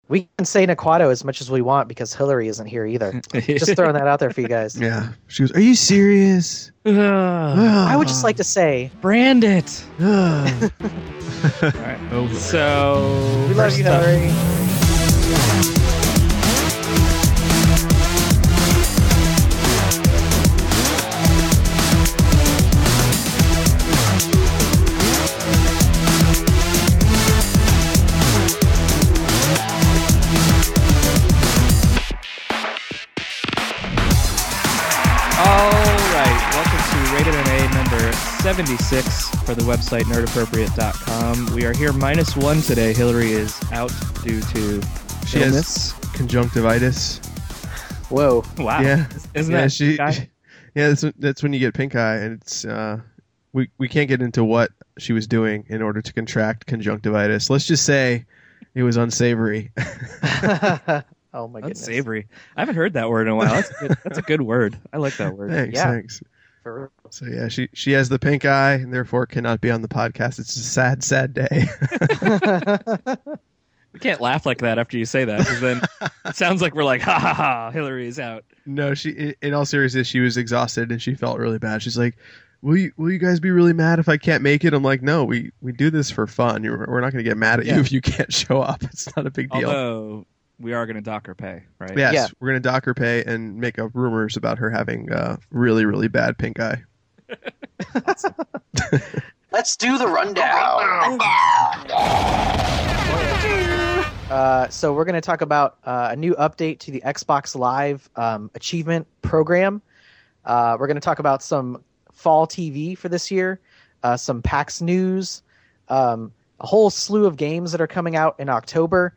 We can say Naquato as much as we want because Hillary isn't here either. Just throwing that out there for you guys. Yeah. She goes, "Are you serious?" I would just like to say, brand it. All right. Over. So we love you, Hillary. All right, welcome to Rated NA number 76 for the website nerdappropriate.com. We are here -1 today. Hillary is out due to She illness. has conjunctivitis. Whoa. Wow. Yeah. Isn't Yeah, that guy? Yeah, that's when you get pink eye, and it's we can't get into what she was doing in order to contract conjunctivitis. Let's just say it was unsavory. Oh my goodness. Unsavory. I haven't heard that word in a while. That's a good word. I like that word. Thanks. For real. So yeah, she has the pink eye and therefore cannot be on the podcast. It's a sad, sad day. We can't laugh like that after you say that, because then it sounds like we're like, ha ha ha, Hillary is out. No, she. In all seriousness, she was exhausted and she felt really bad. She's like, "Will you guys be really mad if I can't make it?" I'm like, "No, we do this for fun. We're not going to get mad at you if you can't show up. It's not a big deal." Although we are going to dock her pay, right? Yes, Yeah. we're going to dock her pay and make up rumors about her having really, really bad pink eye. Let's do the rundown. So we're going to talk about a new update to the Xbox Live achievement program. We're going to talk about some fall TV for this year, some PAX news, a whole slew of games that are coming out in October.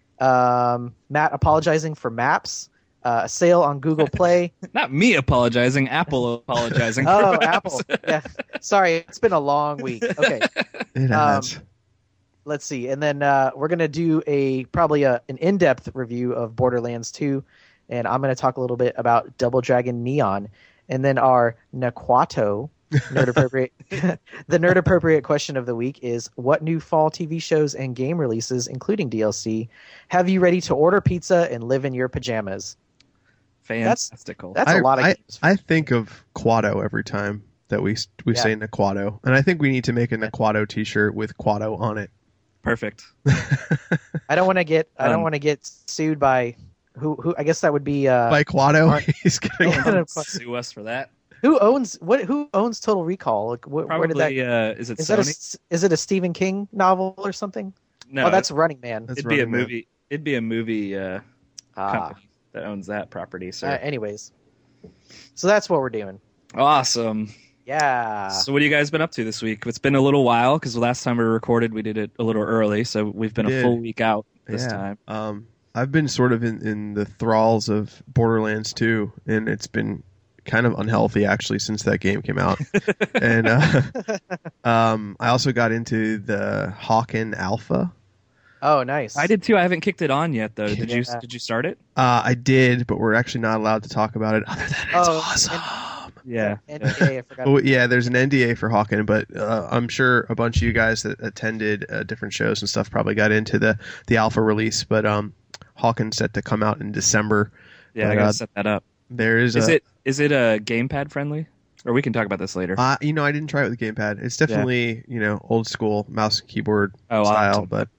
Matt apologizing for maps, a sale on Google Play. Not me apologizing, Apple apologizing. Oh, for maps. Apple. Yeah. Sorry, it's been a long week. Okay. It has. Let's see. And then we're going to do probably an in-depth review of Borderlands 2. And I'm going to talk a little bit about Double Dragon Neon. And then our Naquato nerd appropriate. The nerd appropriate question of the week is: what new fall TV shows and game releases, including DLC, have you ready to order pizza and live in your pajamas? Fantastical. That's a lot of games. I think of Quado every time that we say Naquato, and I think we need to make a Naquato T-shirt with Quado on it. Perfect. I don't want to get sued by who I guess that would be By Quado, he's gonna Yeah. Sue us for that. Who owns Total Recall? Like, where did Probably, that? is it Is Sony? is it a Stephen King novel or something? No, Oh, that's Running Man. That's it'd be a Running Man. movie. It'd be a movie Ah. company that owns that property. So Anyways, so that's what we're doing. awesome. Yeah. So what have you guys been up to this week? It's been a little while because the last time we recorded, we did it a little early, so we've been We a did. full week out this time. I've been sort of in the thralls of Borderlands 2, and it's been kind of unhealthy actually since that game came out. And I also got into the Hawken Alpha. Oh, nice. I did too. I haven't kicked it on yet, though. Did you? Yeah. Did you start it? I did, but we're actually not allowed to talk about it. Other than it's Oh, awesome. Yeah. NDA, I forgot. Oh, yeah, there's an NDA for Hawken, but I'm sure a bunch of you guys that attended different shows and stuff probably got into the alpha release. But Hawken's set to come out in December. Yeah, But, I gotta set that up. There is Is it a gamepad friendly? Or we can talk about this later. I didn't try it with the gamepad. It's definitely old school mouse and keyboard Oh, style. awesome. But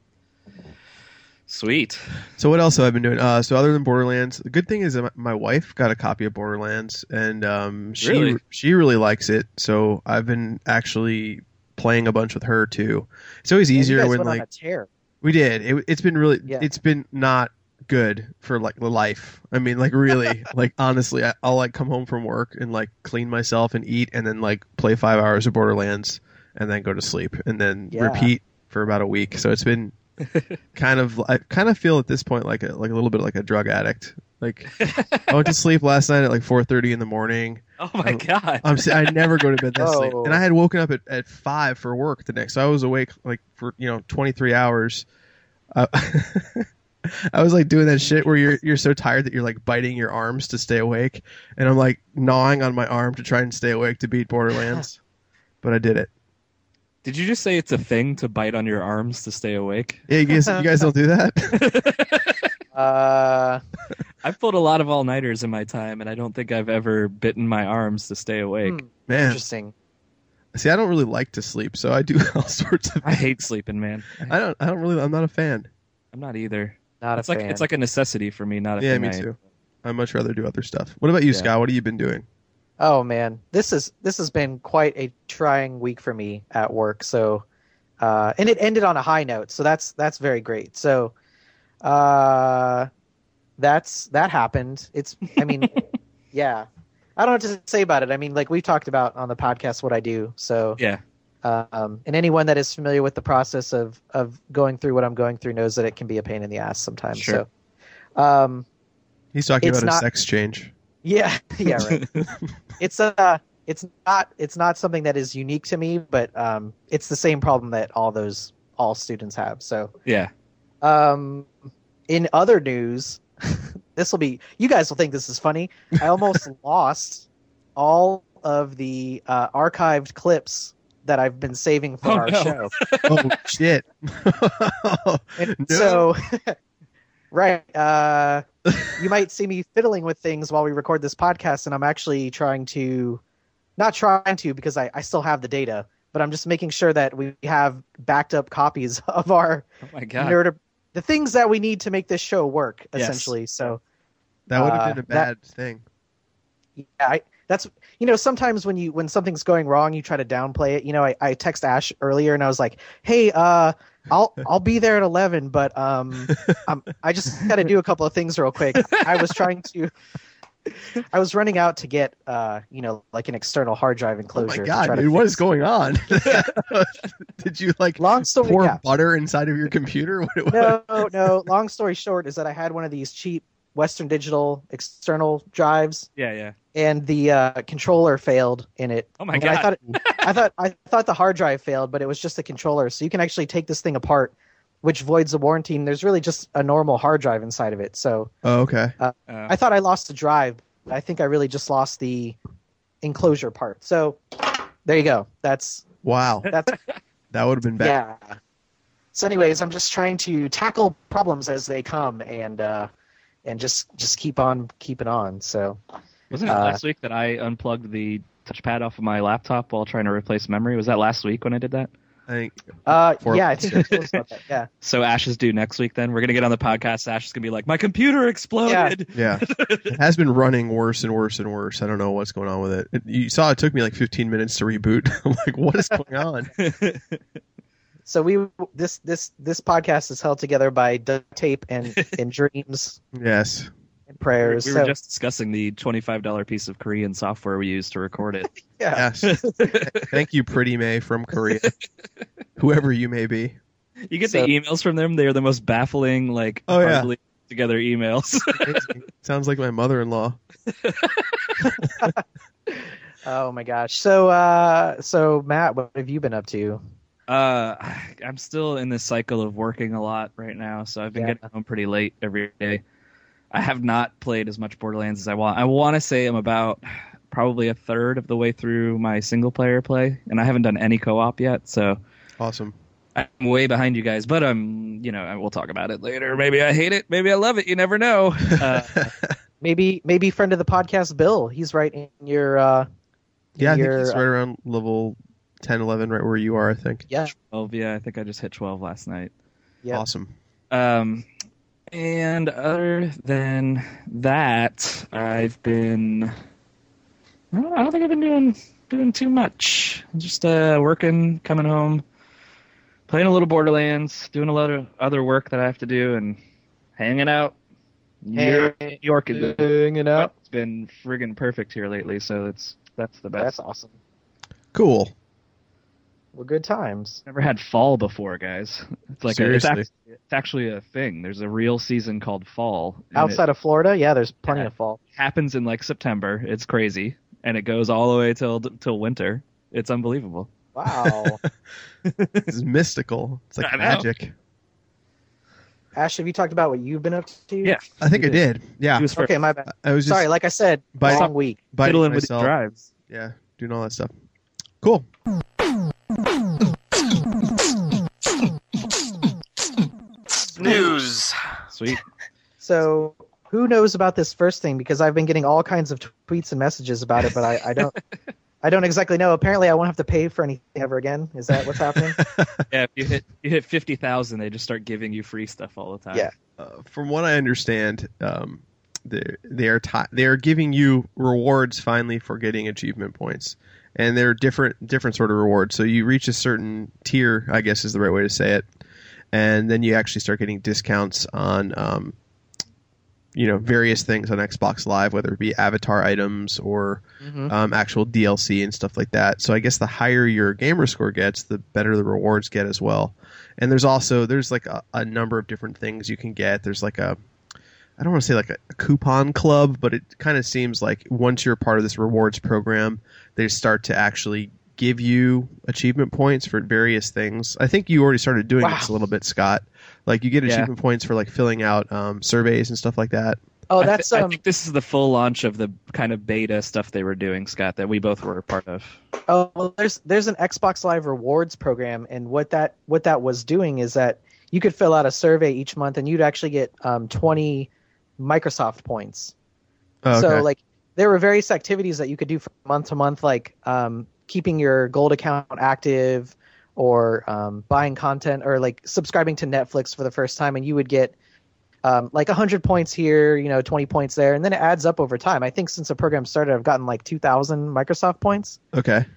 Sweet. so what else have I been doing? So other than Borderlands, the good thing is that my wife got a copy of Borderlands, and Really? she really likes it. So I've been actually playing a bunch with her too. It's always Yeah, you easier guys when went on like a tear. we did. It's been really. Yeah. It's been not good for like the life. I mean, like really, like honestly, I'll like come home from work and like clean myself and eat, and then like play 5 hours of Borderlands, and then go to sleep, and then Yeah. repeat for about a week. So it's been I kind of feel at this point like a little bit like a drug addict. Like I went to sleep last night at like 4:30 in the morning. Oh my god. I never go to bed that late, Oh. and I had woken up at 5 for work the next. So I was awake like for 23 hours. I was like doing that shit where you're so tired that you're like biting your arms to stay awake, and I'm like gnawing on my arm to try and stay awake to beat Borderlands, but I did it. Did you just say it's a thing to bite on your arms to stay awake? Yeah, you guys don't do that? I've pulled a lot of all-nighters in my time, and I don't think I've ever bitten my arms to stay awake. Man. Interesting. See, I don't really like to sleep, so I do all sorts of I hate sleeping, man. I'm not a fan. I'm not either. Not It's a like fan. it's like a necessity for me, not a Yeah, thing me I- too. I'd much rather do other stuff. What about you, Yeah. Scott? What have you been doing? Oh man, this has been quite a trying week for me at work. So, and it ended on a high note, so that's very great. So, that happened. I mean, yeah, I don't know what to say about it. I mean, like we've talked about on the podcast what I do. So, Yeah. and anyone that is familiar with the process of going through what I'm going through knows that it can be a pain in the ass sometimes. Sure. So, He's talking It's about not- a sex change. yeah, yeah, right. It's not something that is unique to me, but it's the same problem that all students have. So, Yeah. in other news, you guys will think this is funny. I almost lost all of the archived clips that I've been saving for Oh, our no. show. Oh shit! And No. so, right, you might see me fiddling with things while we record this podcast, and I'm actually not trying to because I still have the data, but I'm just making sure that we have backed up copies of our Oh my god. the things that we need to make this show work, Yes. essentially. So, That would have been a that- bad thing. yeah, that's sometimes when something's going wrong, you try to downplay it. I text Ash earlier and I was like, "Hey, I'll be there at 11, but I just got to do a couple of things real quick." I was running out to get like an external hard drive Oh enclosure. my to try god, to dude! What fix- is going on? Did you Long story. pour Yeah. butter inside of your computer? What, No. Long story short is that I had one of these cheap Western Digital external drives, Yeah, yeah. and the controller failed in it. Oh my And god. I thought the hard drive failed, but it was just the controller. So you can actually take this thing apart, which voids the warranty. And there's really just a normal hard drive inside of it. So Oh, okay. I thought I lost the drive, but I think I really just lost the enclosure part. So there you go. That's Wow, that would have been bad. yeah. So, anyways, I'm just trying to tackle problems as they come, and just keep on keeping on. So Wasn't it last week that I unplugged the touchpad off of my laptop while trying to replace memory? Was that last week when I did that? I think yeah, I think you told us about that. Yeah. So Ash is due next week then? We're going to get on the podcast. Ash is going to be like, my computer exploded. yeah, it has been running worse and worse and worse. I don't know what's going on with it. You saw it took me like 15 minutes to reboot. I'm like, what is going on? So this podcast is held together by duct tape and dreams Yes. and prayers. We So, were just discussing the $25 piece of Korean software we used to record it. yeah. Yes. Thank you, Pretty May from Korea. Whoever you may be. You get So- the emails from them. They are the most baffling, like, Oh, yeah. hardly together emails. Amazing. Sounds like my mother-in-law. Oh my gosh. So Matt, what have you been up to? I'm still in this cycle of working a lot right now, so I've been Yeah. getting home pretty late every day. I have not played as much Borderlands as I want. I want to say I'm about probably a third of the way through my single-player play, and I haven't done any co-op yet, so Awesome. I'm way behind you guys. But we'll talk about it later. Maybe I hate it, maybe I love it. You never know. Maybe friend of the podcast, Bill. He's right in your. Yeah, I think your, he's right around level 10, 11, right where you are, I think. Yeah. 12, yeah, I think I just hit 12 last night. Yeah. Awesome. And other than that, I've been. I don't think I've been doing too much. Just working, coming home, playing a little Borderlands, doing a lot of other work that I have to do, and hanging out. New York is Hanging out. it's been friggin' perfect here lately, so that's the best. That's awesome. Cool. Well, good times. Never had fall before, guys. It's like Seriously. it's actually a thing. There's a real season called fall. and Outside of Florida, yeah, there's plenty Yeah. of fall. it happens in like September. It's crazy, and it goes all the way till winter. It's unbelievable. Wow. This is mystical. It's like I know. magic. Ash, have you talked about what you've been up to? Yeah. I think I did. Yeah. He was Okay, my bad. I was just Sorry, like I said, By- long week. biting fiddling with the myself. drives. Yeah, doing all that stuff. Cool. Sweet. So who knows about this first thing? Because I've been getting all kinds of tweets and messages about it, but I don't. I don't exactly know. Apparently, I won't have to pay for anything ever again. Is that what's happening? Yeah, if you hit 50,000, they just start giving you free stuff all the time. Yeah. From what I understand, they are giving you rewards finally for getting achievement points, and they're different sort of rewards. So you reach a certain tier, I guess is the right way to say it, and then you actually start getting discounts on various things on Xbox Live, whether it be avatar items or actual DLC and stuff like that. So I guess the higher your gamer score gets, the better the rewards get as well. And there's like a number of different things you can get. There's like I don't want to say like a coupon club, but it kind of seems like once you're part of this rewards program, they start to actually give you achievement points for various things. I think you already started doing this a little bit, Scott. Like you get achievement points for like filling out surveys and stuff like that. Oh, that's I think this is the full launch of the kind of beta stuff they were doing, Scott, that we both were a part of. Oh, well, there's an Xbox Live rewards program, and what that was doing is that you could fill out a survey each month, and you'd actually get 20 Microsoft points. Oh, okay. So like there were various activities that you could do from month to month, like keeping your gold account active, or buying content, or like subscribing to Netflix for the first time, and you would get like 100 points here, 20 points there, and then it adds up over time. I think since the program started, I've gotten like 2,000 Microsoft points. Okay.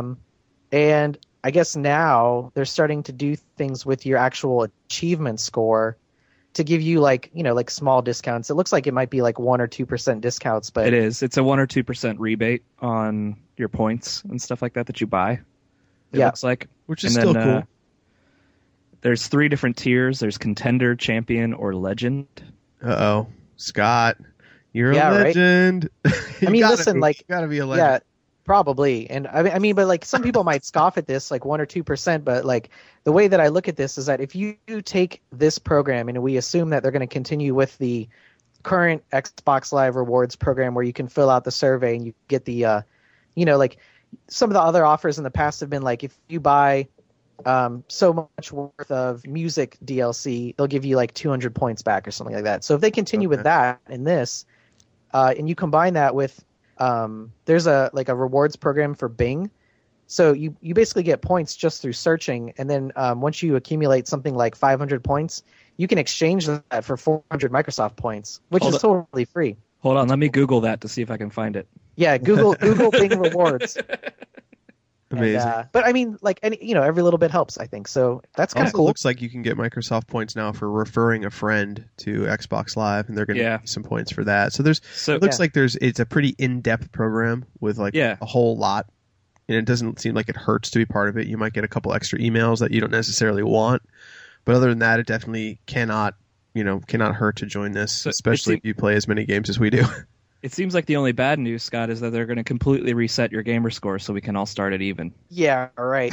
And I guess now they're starting to do things with your actual achievement score to give you like small discounts. It looks like it might be like 1 or 2% discounts, but it is. It's a 1 or 2% rebate on your points and stuff like that you buy. It looks like, which is still cool. There's 3 different tiers. There's contender, champion, or legend. Uh-oh. Scott, you're a legend. I mean, listen, you gotta be a legend. Yeah, probably. And I mean, but like some people might scoff at this, like 1 or 2%, but like the way that I look at this is that if you take this program and we assume that they're going to continue with the current Xbox Live rewards program where you can fill out the survey and you get the, like some of the other offers in the past have been like if you buy so much worth of music DLC, they'll give you like 200 points back or something like that. So if they continue with that in this, and you combine that with there's a rewards program for Bing, so you basically get points just through searching, and then once you accumulate something like 500 points, you can exchange that for 400 Microsoft points, which is totally free. Hold on, let me Google that to see if I can find it. Yeah, Google Bing rewards. Amazing. And, but I mean, like every little bit helps, I think. So that's kind of cool. Looks like you can get Microsoft points now for referring a friend to Xbox Live, and they're going to give you some points for that. So it looks like it's a pretty in-depth program with a whole lot, and it doesn't seem like it hurts to be part of it. You might get a couple extra emails that you don't necessarily want, but other than that, it definitely cannot hurt to join this, especially if you play as many games as we do. It seems like the only bad news, Scott, is that they're going to completely reset your gamer score so we can all start at even. Yeah, right.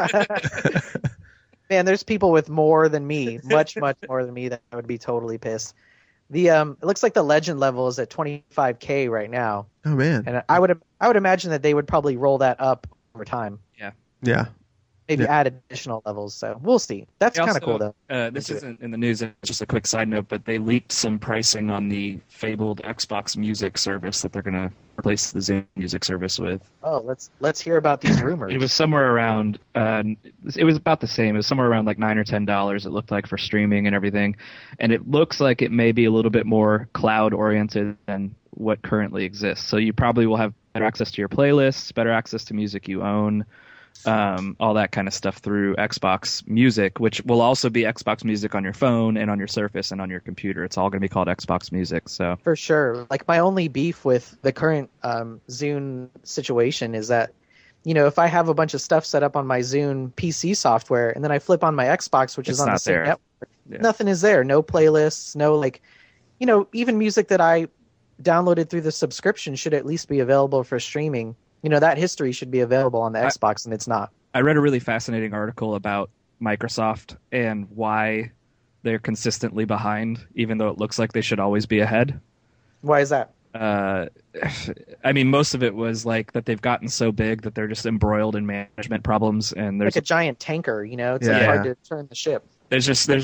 Man, there's people with more than me, much more than me, that would be totally pissed. It looks like the legend level is at 25K right now. Oh man. And I would imagine that they would probably roll that up over time. Yeah. Yeah. Maybe add additional levels, so we'll see. That's kind of cool, though. This isn't in the news, it's just a quick side note, but they leaked some pricing on the fabled Xbox Music service that they're going to replace the Zune Music service with. Oh, let's hear about these rumors. It was somewhere around, it was about the same. It was somewhere around like $9 or $10, it looked like, for streaming and everything. And it looks like it may be a little bit more cloud-oriented than what currently exists. So you probably will have better access to your playlists, better access to music you own, all that kind of stuff through Xbox Music, which will also be Xbox Music on your phone and on your Surface and on your computer. It's all going to be called Xbox Music. So for sure, like my only beef with the current Zune situation is that, if I have a bunch of stuff set up on my Zune PC software and then I flip on my Xbox, which is on the same network, nothing is there. No playlists, no even music that I downloaded through the subscription should at least be available for streaming. That history should be available on the Xbox, and it's not. I read a really fascinating article about Microsoft and why they're consistently behind, even though it looks like they should always be ahead. Why is that? I mean, most of it was like that they've gotten so big that they're just embroiled in management problems, and there's like a giant tanker. It's hard to turn the ship. There's just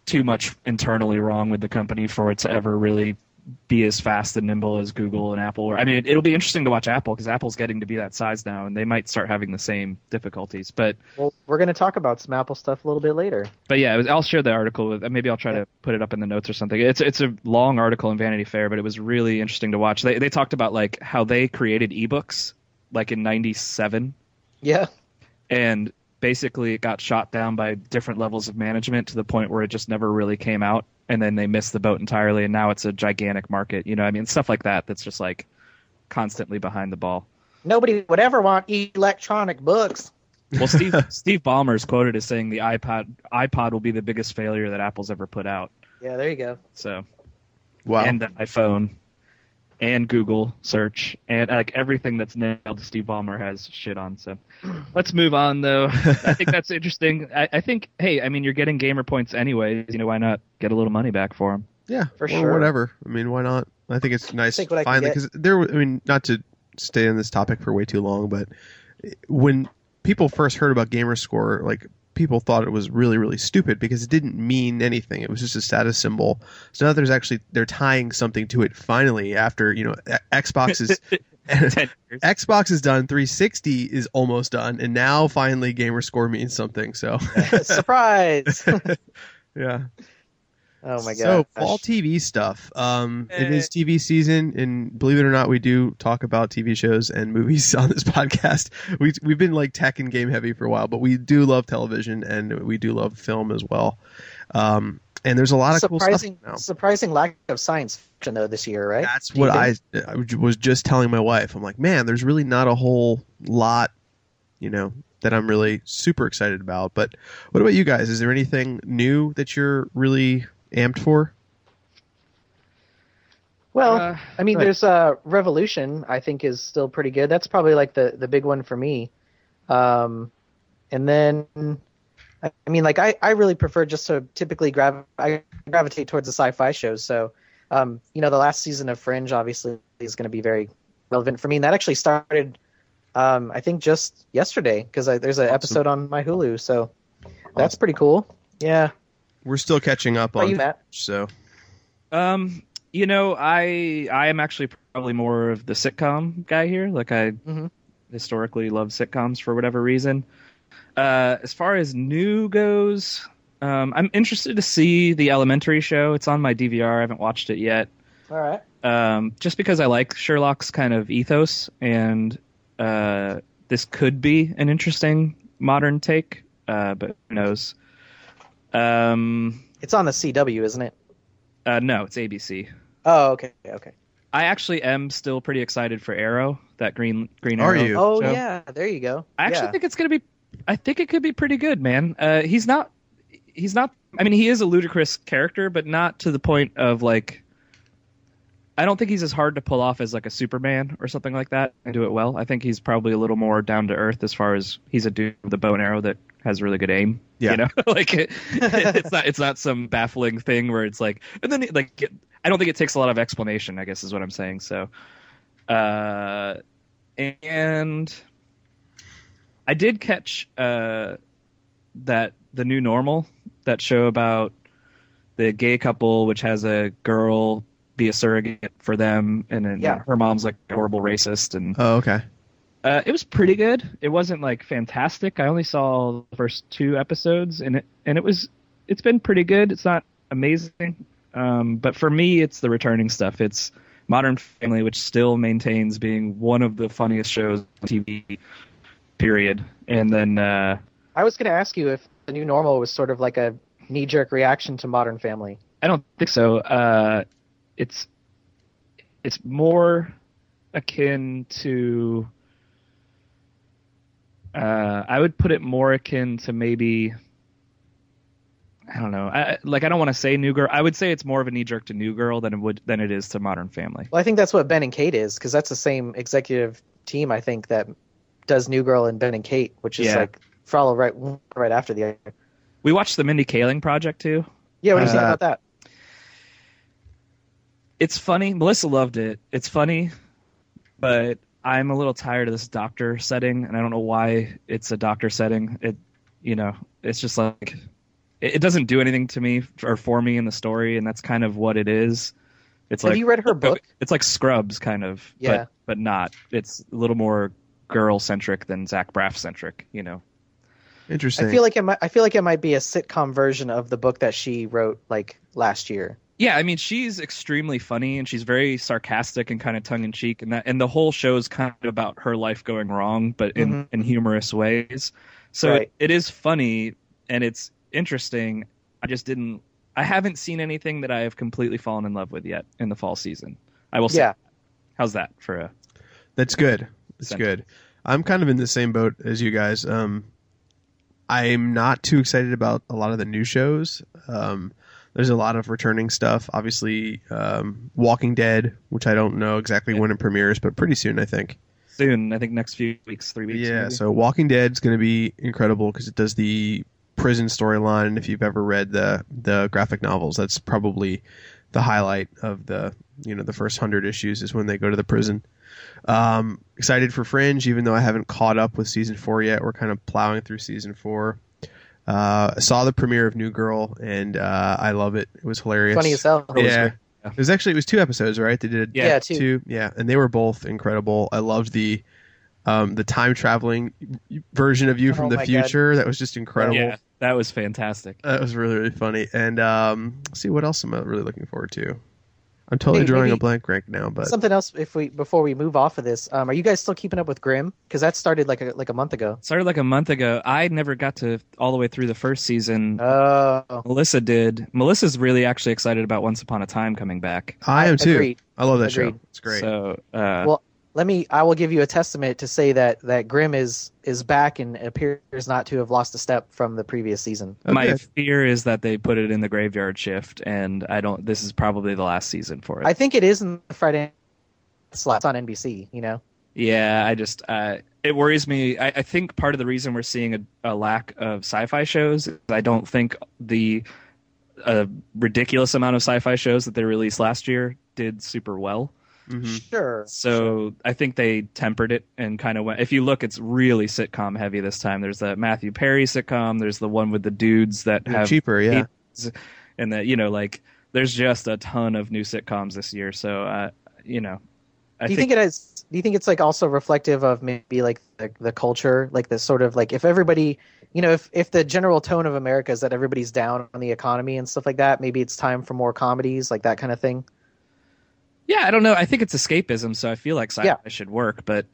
too much internally wrong with the company for it to ever really be as fast and nimble as Google and Apple. I mean, it'll be interesting to watch Apple because Apple's getting to be that size now, and they might start having the same difficulties. But Well, we're going to talk about some Apple stuff a little bit later. yeah, I'll share the article with. Maybe I'll try to put it up in the notes or something. It's a long article in Vanity Fair, but it was really interesting to watch. They talked about like how they created ebooks like in '97. Yeah. And basically it got shot down by different levels of management to the point where it just never really came out, and then they missed the boat entirely, and now it's a gigantic market. You know, I mean, stuff like that that's just like constantly behind the ball. Nobody would ever want electronic books. Well, Steve Ballmer's quoted as saying the iPod will be the biggest failure that Apple's ever put out. Yeah, there you go. So, Wow. and the iPhone and Google search and like everything that's nailed, Steve Ballmer has shit on. So let's move on, though. I think that's interesting. I think, hey, I mean, you're getting gamer points anyways. You know, why not get a little money back for them? Yeah, For or sure. whatever. I mean, why not? I think it's nice Take what I can finally get. because I mean, not to stay on this topic for way too long, but when people first heard about Gamerscore, like people thought it was really, really stupid because it didn't mean anything. It was just a status symbol. So now they're tying something to it finally after, you know, Xbox is 10 years. Xbox is done, 360 is almost done, and now finally Gamerscore means something. So Surprise! yeah. Oh my god. So fall TV stuff. It is TV season, and believe it or not, we do talk about TV shows and movies on this podcast. We've been like tech and game heavy for a while, but we do love television and we do love film as well. And there's a lot of cool stuff now. Surprising lack of science fiction though this year, right? That's Do you what think? I was just telling my wife. I'm like, man, there's really not a whole lot, you know, that I'm really super excited about. But what about you guys? Is there anything new that you're really amped for? Well, I mean, right. there's Revolution. I think is still pretty good. That's probably like the big one for me. And then, I mean, like I really prefer just to typically I gravitate towards the sci-fi shows. So, you know, the last season of Fringe obviously is going to be very relevant for me. And that actually started, I think, just yesterday because there's an episode on my Hulu. So that's pretty cool. Yeah. We're still catching up How about on you, Matt? so You know, I am actually probably more of the sitcom guy here. Like I historically love sitcoms for whatever reason. As far as new goes, I'm interested to see the Elementary show. It's on my DVR. I haven't watched it yet. All right. Just because I like Sherlock's kind of ethos, and this could be an interesting modern take, but who knows? It's on the CW, isn't it? No, it's ABC. Oh, okay. Okay. I actually am still pretty excited for Arrow, that Green Are Arrow. you? Oh show. yeah, there you go. I actually Yeah. think it's gonna be. I think it could be pretty good, man. He's not. I mean, he is a ludicrous character, but not to the point of like. I don't think he's as hard to pull off as like a Superman or something like that and do it well. I think he's probably a little more down to earth as far as he's a dude with a bow and arrow that has really good aim. Yeah. You know, like it's not some baffling thing where it's like, and then like I don't think it takes a lot of explanation, I guess is what I'm saying. So, and I did catch that The New Normal, that show about the gay couple, which has a girl be a surrogate for them, and then Yeah. her mom's like a horrible racist, and Oh, okay. it was pretty good. It wasn't like fantastic. I only saw the first 2 episodes, and it's been pretty good. It's not amazing, but for me, it's the returning stuff. It's Modern Family, which still maintains being one of the funniest shows on TV. Period. And then I was going to ask you if The New Normal was sort of like a knee-jerk reaction to Modern Family. I don't think so. It's more akin to. I would put it more akin to maybe. I don't know. I don't want to say New Girl. I would say it's more of a knee jerk to New Girl than it is to Modern Family. Well, I think that's what Ben and Kate is, because that's the same executive team, I think, that does New Girl and Ben and Kate, which is like follow right after the other. We watched the Mindy Kaling project too. Yeah, what do you think about that? It's funny. Melissa loved it. It's funny, but I'm a little tired of this doctor setting, and I don't know why it's a doctor setting. It's just like it doesn't do anything to me or for me in the story, and that's kind of what it is. It's Have like, you read her book? It's like Scrubs, kind of, Yeah. but not. It's a little more girl centric than Zach Braff centric, you know. Interesting. I feel like it might be a sitcom version of the book that she wrote like last year. Yeah, I mean, she's extremely funny and she's very sarcastic and kind of tongue in cheek, and the whole show is kind of about her life going wrong, but in humorous ways. So Right. it is funny and it's interesting. I haven't seen anything that I have completely fallen in love with yet in the fall season. I will say. Yeah. How's that for a? That's good. That's sentence? good. I'm kind of in the same boat as you guys. I'm not too excited about a lot of the new shows. There's a lot of returning stuff. Obviously, Walking Dead, which I don't know exactly when it premieres, but pretty soon, I think. Soon, I think next few weeks, 3 weeks. Yeah, maybe. so Walking Dead is going to be incredible because it does the prison storyline. And if you've ever read the graphic novels, that's probably the highlight of the first 100 issues is when they go to the prison. Excited for Fringe, even though I haven't caught up with season 4 yet. We're kind of plowing through season 4. I saw the premiere of New Girl, and I love it. It was hilarious. Funny as hell. Yeah. It was 2 episodes, right? They did Yeah, two. Yeah, and they were both incredible. I loved the time traveling version of You from Oh the my future. That was just incredible. Yeah, that was fantastic. That was really, really funny. And let's see, what else am I really looking forward to? I'm totally Maybe- drawing a maybe blank right now, but Something else before we move off of this. Are you guys still keeping up with Grimm? Because that started like a month ago. Started like a month ago. I never got to all the way through the first season. Oh, Melissa did. Melissa's really actually excited about Once Upon a Time coming back. I am too. Agreed. I love that Agreed. show. It's great. So, well, I will give you a testament to say that Grimm is back and appears not to have lost a step from the previous season. my Okay. fear is that they put it in the graveyard shift, and this is probably the last season for it. I think it is in the Friday slots on NBC. Yeah, it worries me. I think part of the reason we're seeing a lack of sci-fi shows is I don't think the ridiculous amount of sci-fi shows that they released last year did super well. Mhm. Sure. So I think they tempered it and kind of went. If you look, it's really sitcom heavy this time. There's the Matthew Perry sitcom. There's the one with the dudes that They're have cheaper, yeah. kids, and that there's just a ton of new sitcoms this year. So I Do you think think it is? Do you think it's like also reflective of maybe like the culture, like the sort of like if everybody, if the general tone of America is that everybody's down on the economy and stuff like that, maybe it's time for more comedies, like that kind of thing. Yeah, I don't know. I think it's escapism, so I feel like sci-fi Yeah. should work. But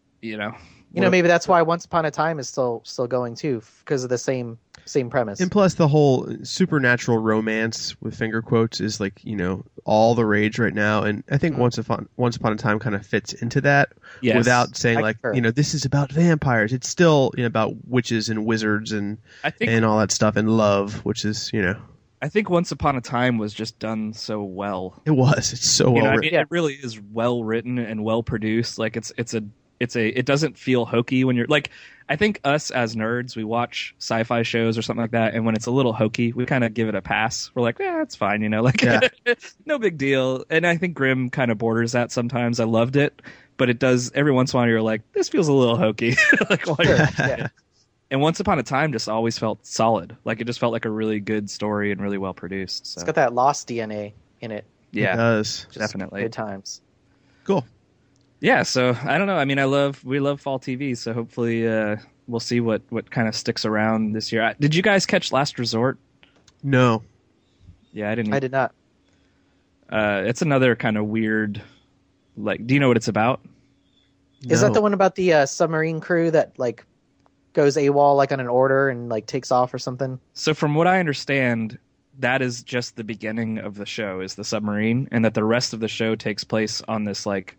Maybe that's why Once Upon a Time is still going too, because of the same premise. And plus, the whole supernatural romance with finger quotes is like all the rage right now, and I think Once Upon a Time kind of fits into that Yes. without saying I like concur. this is about vampires. It's still about witches and wizards and I think all that stuff and love, which is I think Once Upon a Time was just done so well. it's so well written. It really is well written and well produced. Like it doesn't feel hokey when you're like. I think us as nerds, we watch sci-fi shows or something like that, and when it's a little hokey, we kind of give it a pass. We're like, yeah, it's fine, no big deal. And I think Grimm kind of borders that sometimes. I loved it, but it does every once in a while. You're like, this feels a little hokey. While you're Yeah. And Once Upon a Time just always felt solid. Like it just felt like a really good story and really well produced. So It's got that Lost DNA in it. It yeah, does. Just definitely. Good times. Cool. Yeah, so I don't know. I mean, we love fall TV, so hopefully we'll see what kind of sticks around this year. Did you guys catch Last Resort? No. Yeah, I didn't. I did not. It's another kind of weird. Like, do you know what it's about? Is that the one about the submarine crew that like goes AWOL like on an order and like takes off or something? So from what I understand, that is just the beginning of the show, is the submarine, and that the rest of the show takes place on this like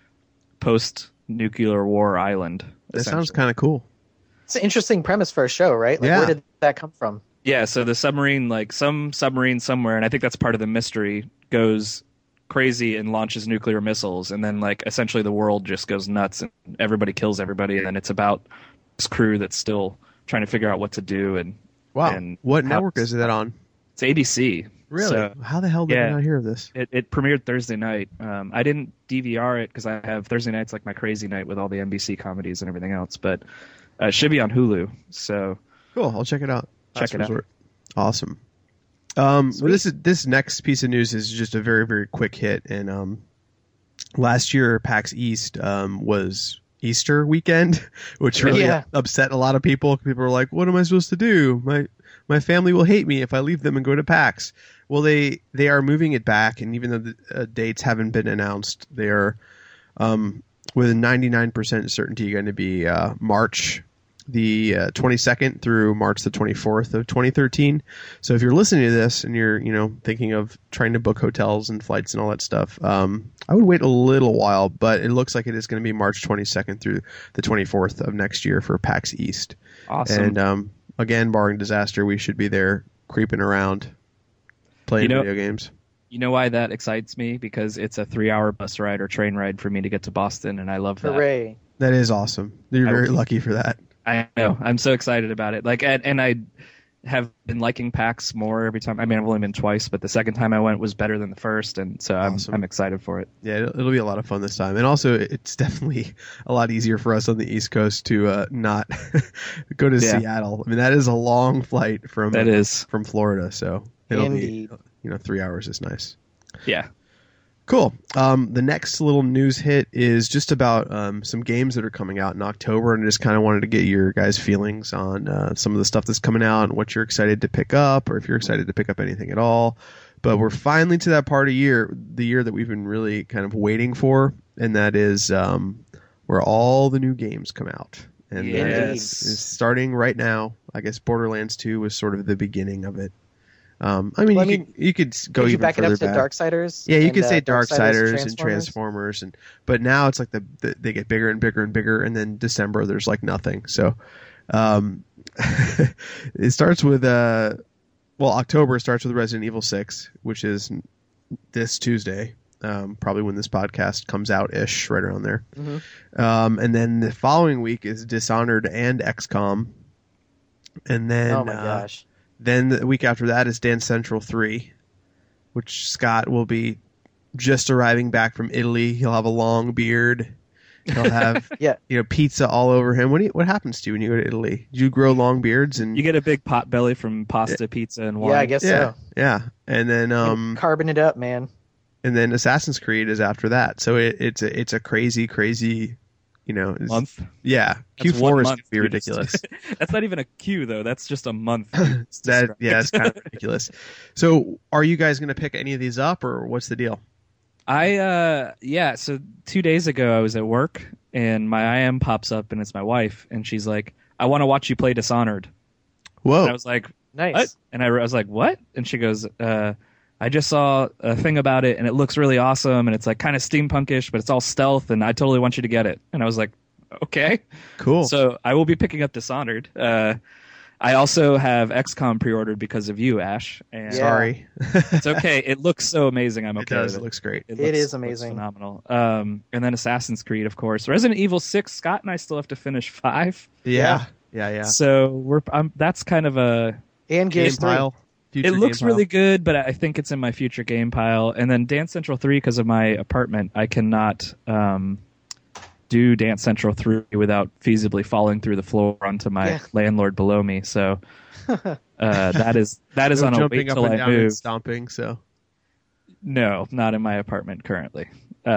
post-nuclear war island. That sounds essentially. kind of cool. It's an interesting premise for a show, right? Like, Yeah. Where did that come from? Yeah, so the submarine, like some submarine somewhere, and I think that's part of the mystery, goes crazy and launches nuclear missiles, and then like essentially the world just goes nuts and everybody kills everybody, and then it's about this crew that's still trying to figure out what to do. And Wow. And What how network it's- is that on? It's ABC. Really? So How the hell did yeah. I not hear of this? it premiered Thursday night. I didn't DVR it because I have Thursday nights like my crazy night with all the NBC comedies and everything else, but it should be on Hulu. So Cool. I'll check it out. Check Last it out. Resort. Awesome. This next piece of news is just a very, very quick hit. And last year, PAX East was Easter weekend, which really upset a lot of people. People were like, "What am I supposed to do? My family will hate me if I leave them and go to PAX." Well, they are moving it back, and even though the dates haven't been announced, they are with 99% certainty going to be March the 22nd through March the 24th of 2013. So if you're listening to this and you're thinking of trying to book hotels and flights and all that stuff, I would wait a little while, but it looks like it is going to be March 22nd through the 24th of next year for PAX East. Awesome. And again, barring disaster, we should be there creeping around playing video games. You know why that excites me? Because it's a 3-hour bus ride or train ride for me to get to Boston, and I love that. Hooray. That is awesome. You're very lucky for that. I know. I'm so excited about it. And I have been liking PAX more every time. I mean, I've only been twice, but the second time I went was better than the first, and so I'm excited for it. Yeah, it'll be a lot of fun this time. And also, it's definitely a lot easier for us on the East Coast to not go to Seattle. I mean, that is a long flight from Florida, so it'll be 3 hours is nice. Yeah. Cool. The next little news hit is just about some games that are coming out in October, and I just kind of wanted to get your guys' feelings on some of the stuff that's coming out and what you're excited to pick up, or if you're excited to pick up anything at all. But we're finally to that part of the year that we've been really kind of waiting for, and that is where all the new games come out. And that is starting right now. I guess Borderlands 2 was sort of the beginning of it. You could go even back further it up to back. Darksiders. Yeah, you could say Darksiders and Transformers, but now it's like they get bigger and bigger and bigger, and then December there's like nothing. So, it starts with October starts with Resident Evil 6, which is this Tuesday, probably when this podcast comes out ish, right around there. Mm-hmm. And then the following week is Dishonored and XCOM, and then oh my gosh. Then the week after that is Dance Central 3, which Scott will be just arriving back from Italy. He'll have a long beard. He'll have pizza all over him. What happens to you when you go to Italy? Do you grow long beards? And you get a big pot belly from pasta, pizza, and wine. Yeah, I guess so. Yeah, and then carbon it up, man. And then Assassin's Creed is after that. So it's a crazy month. Yeah, Q4 is going to be ridiculous. That's not even a Q though. That's just a month. That's kind of ridiculous. So, are you guys going to pick any of these up, or what's the deal? So 2 days ago I was at work and my IM pops up and it's my wife and she's like, "I want to watch you play Dishonored." Whoa! And I was like, "Nice." What? And I was like, "What?" And she goes, I just saw a thing about it and it looks really awesome and it's like kind of steampunkish, but it's all stealth and I totally want you to get it. And I was like, okay, cool. So I will be picking up Dishonored. I also have XCOM pre-ordered because of you, Ash. And Sorry. It's okay. It looks so amazing. I'm okay. It looks great. It is amazing. Looks phenomenal. And then Assassin's Creed, of course. Resident Evil 6. Scott and I still have to finish 5. Yeah. So that's kind of a and Gears 3. It looks really good, but I think it's in my future game pile. And then Dance Central 3, because of my apartment, I cannot do Dance Central 3 without feasibly falling through the floor onto my landlord below me. So that is on a wait till I move. Stomping, so no, not in my apartment currently.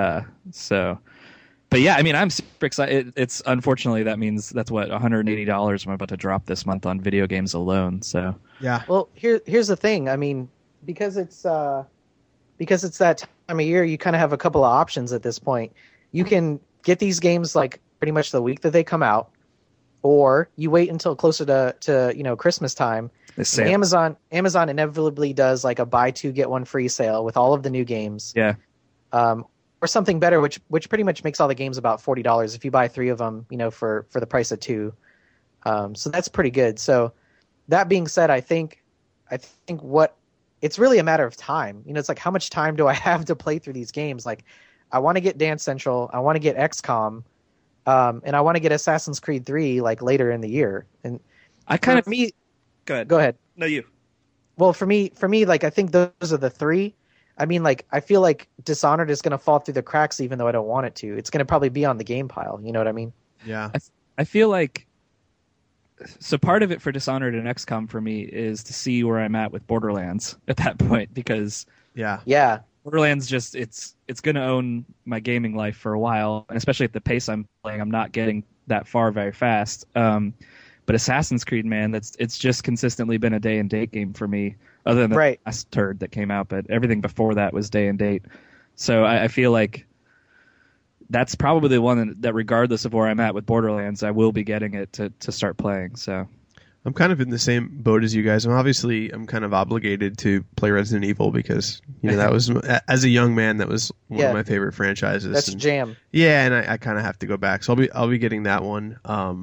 But yeah, I mean, I'm super excited. It's unfortunately that means that's what $180 I'm about to drop this month on video games alone. So yeah. Well, here's the thing. I mean, because it's that time of year, you kind of have a couple of options at this point. You can get these games like pretty much the week that they come out, or you wait until closer to Christmas time. Amazon inevitably does like a buy two get one free sale with all of the new games. Yeah. Or something better, which pretty much makes all the games about $40 if you buy 3 of them, for the price of 2. So that's pretty good. So that being said, I think it's really a matter of time. It's like, how much time do I have to play through these games? Like, I want to get Dance Central, I want to get XCOM, and I want to get Assassin's Creed 3 like later in the year. And Go ahead. No, you. Well, for me, like, I think those are the 3. I mean, like, I feel like Dishonored is going to fall through the cracks even though I don't want it to. It's going to probably be on the game pile. You know what I mean? Yeah. I feel like so part of it for Dishonored and XCOM for me is to see where I'm at with Borderlands at that point, because Yeah. Borderlands just it's going to own my gaming life for a while, and especially at the pace I'm playing, I'm not getting that far very fast. But Assassin's Creed, man, it's just consistently been a day and date game for me, other than the last turd that came out. But everything before that was day and date. So I feel like that's probably the one that, regardless of where I'm at with Borderlands, I will be getting it to start playing. So I'm kind of in the same boat as you guys. I'm kind of obligated to play Resident Evil because that was, as a young man, that was one of my favorite franchises. That's jam. Yeah, and I kind of have to go back, so I'll be getting that one.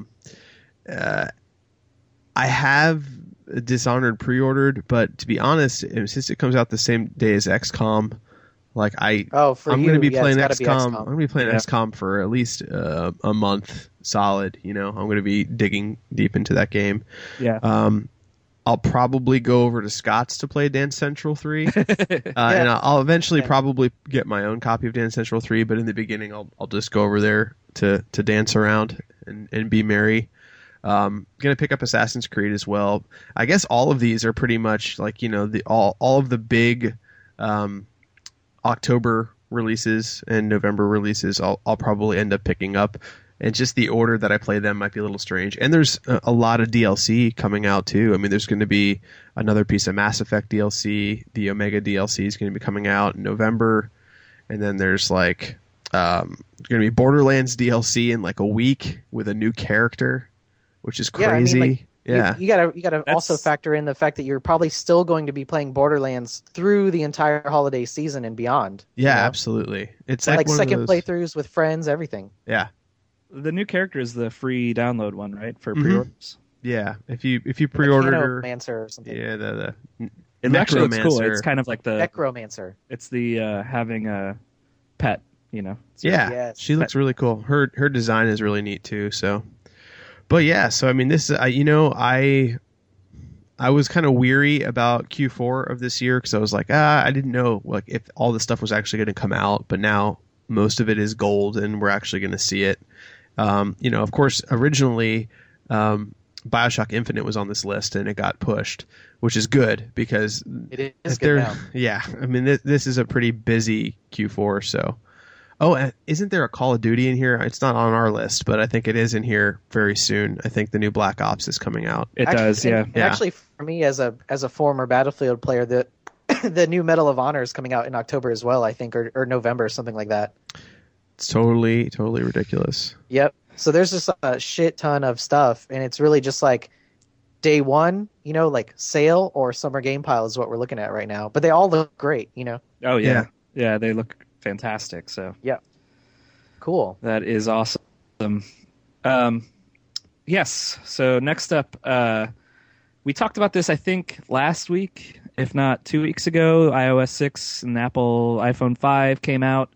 I have Dishonored pre-ordered, but to be honest, since it comes out the same day as XCOM, like I'm going to be playing XCOM. I'm going to be playing XCOM for at least a month solid. I'm going to be digging deep into that game. Yeah. I'll probably go over to Scott's to play Dance Central 3. And I'll eventually probably get my own copy of Dance Central 3, but in the beginning I'll just go over there to dance around and be merry. Going to pick up Assassin's Creed as well. I guess all of these are pretty much like, all of the big October releases and November releases I'll probably end up picking up. And just the order that I play them might be a little strange. And there's a lot of DLC coming out too. I mean, there's going to be another piece of Mass Effect DLC. The Omega DLC is going to be coming out in November. And then there's like going to be Borderlands DLC in like a week with a new character, which is crazy. You gotta also factor in the fact that you're probably still going to be playing Borderlands through the entire holiday season and beyond. Yeah, absolutely. It's like second playthroughs with friends, everything. Yeah. The new character is the free download one, right? For pre-orders. Yeah, if you pre-ordered Necromancer or something. Yeah, the it actually looks cool. It's kind of like the Necromancer. It's the having a pet, She looks really cool. Her design is really neat too. So, but yeah, so I mean, this I was kind of weary about Q4 of this year because I was like, I didn't know like if all this stuff was actually going to come out, but now most of it is gold and we're actually going to see it. Of course, originally BioShock Infinite was on this list and it got pushed, which is good because it is good now. Yeah, I mean this is a pretty busy Q4. So, isn't there a Call of Duty in here? It's not on our list, but I think it is in here very soon. I think the new Black Ops is coming out. It does, yeah. And actually, for me as a former Battlefield player, the new Medal of Honor is coming out in October as well, I think, or November, something like that. It's totally ridiculous. Yep. So there's just a shit ton of stuff, and it's really just like day one, like sale or summer game pile is what we're looking at right now. But they all look great, Oh, yeah. Yeah, they look fantastic. So yeah. Cool. That is awesome. Yes. So next up, we talked about this, I think, last week, if not 2 weeks ago. iOS 6 and Apple iPhone 5 came out.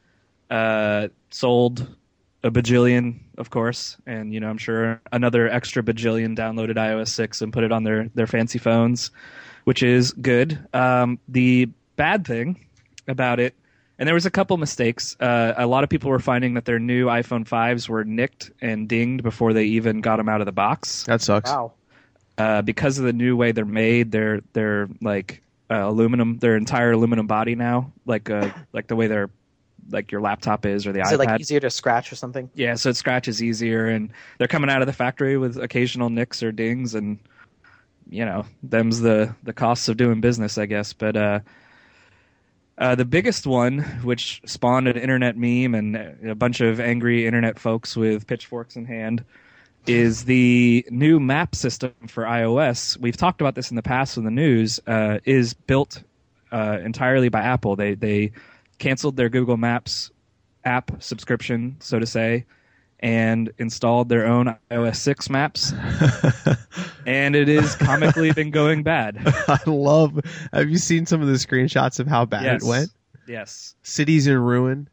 Sold a bajillion, of course, and I'm sure another extra bajillion downloaded iOS 6 and put it on their fancy phones, which is good. The bad thing about it, and there was a couple mistakes. A lot of people were finding that their new iPhone 5s were nicked and dinged before they even got them out of the box. That sucks. Wow. Because of the new way they're made, they're like aluminum. Their entire aluminum body now, like the way they're like your laptop is or the iPad. Is it like easier to scratch or something? Yeah, so it scratches easier, and they're coming out of the factory with occasional nicks or dings, and them's the costs of doing business, I guess. But the biggest one, which spawned an internet meme and a bunch of angry internet folks with pitchforks in hand, is the new map system for iOS. We've talked about this in the past in the news. Is built entirely by Apple. They canceled their Google Maps app subscription, so to say, and installed their own iOS 6 maps. And it is comically been going bad. Have you seen some of the screenshots of how bad it went? Yes. Cities in ruin.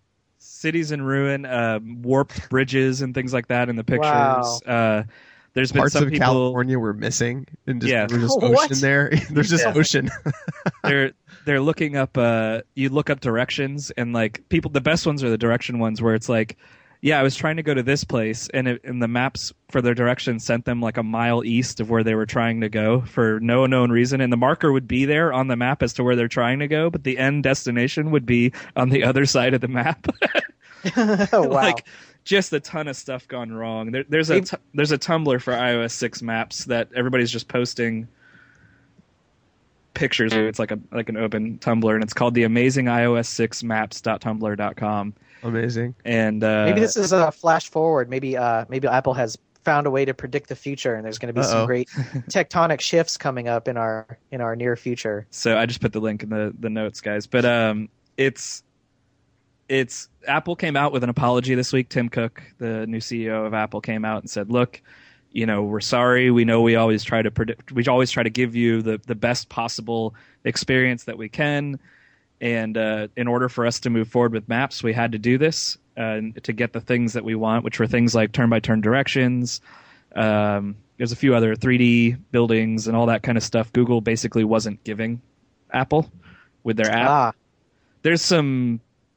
Warped bridges and things like that in the pictures. Wow. There's been parts some of people, California were missing, and there's just What? ocean there. There's just ocean. They're looking up. You look up directions, and like people, the best ones are the direction ones where it's like Yeah, I was trying to go to this place, and the maps for their direction sent them like a mile east of where they were trying to go for no known reason. And the marker would be there on the map as to where they're trying to go, but the end destination would be on the other side of the map. Oh, wow. Like, just a ton of stuff gone wrong. There's a Tumblr for iOS 6 maps that everybody's just posting pictures. It's like an open Tumblr, and it's called the Amazing iOS 6 Maps.tumblr.com. Amazing. And maybe this is a flash forward. Maybe Apple has found a way to predict the future, and there's going to be some great tectonic shifts coming up in our near future. So I just put the link in the notes, guys. But it's Apple came out with an apology this week. Tim Cook, the new CEO of Apple, came out and said, "Look, we're sorry. We know we always try to predict. We always try to give you the best possible experience that we can." And in order for us to move forward with maps, we had to do this to get the things that we want, which were things like turn-by-turn directions. There's a few other 3D buildings and all that kind of stuff. Google basically wasn't giving Apple with their app. There's some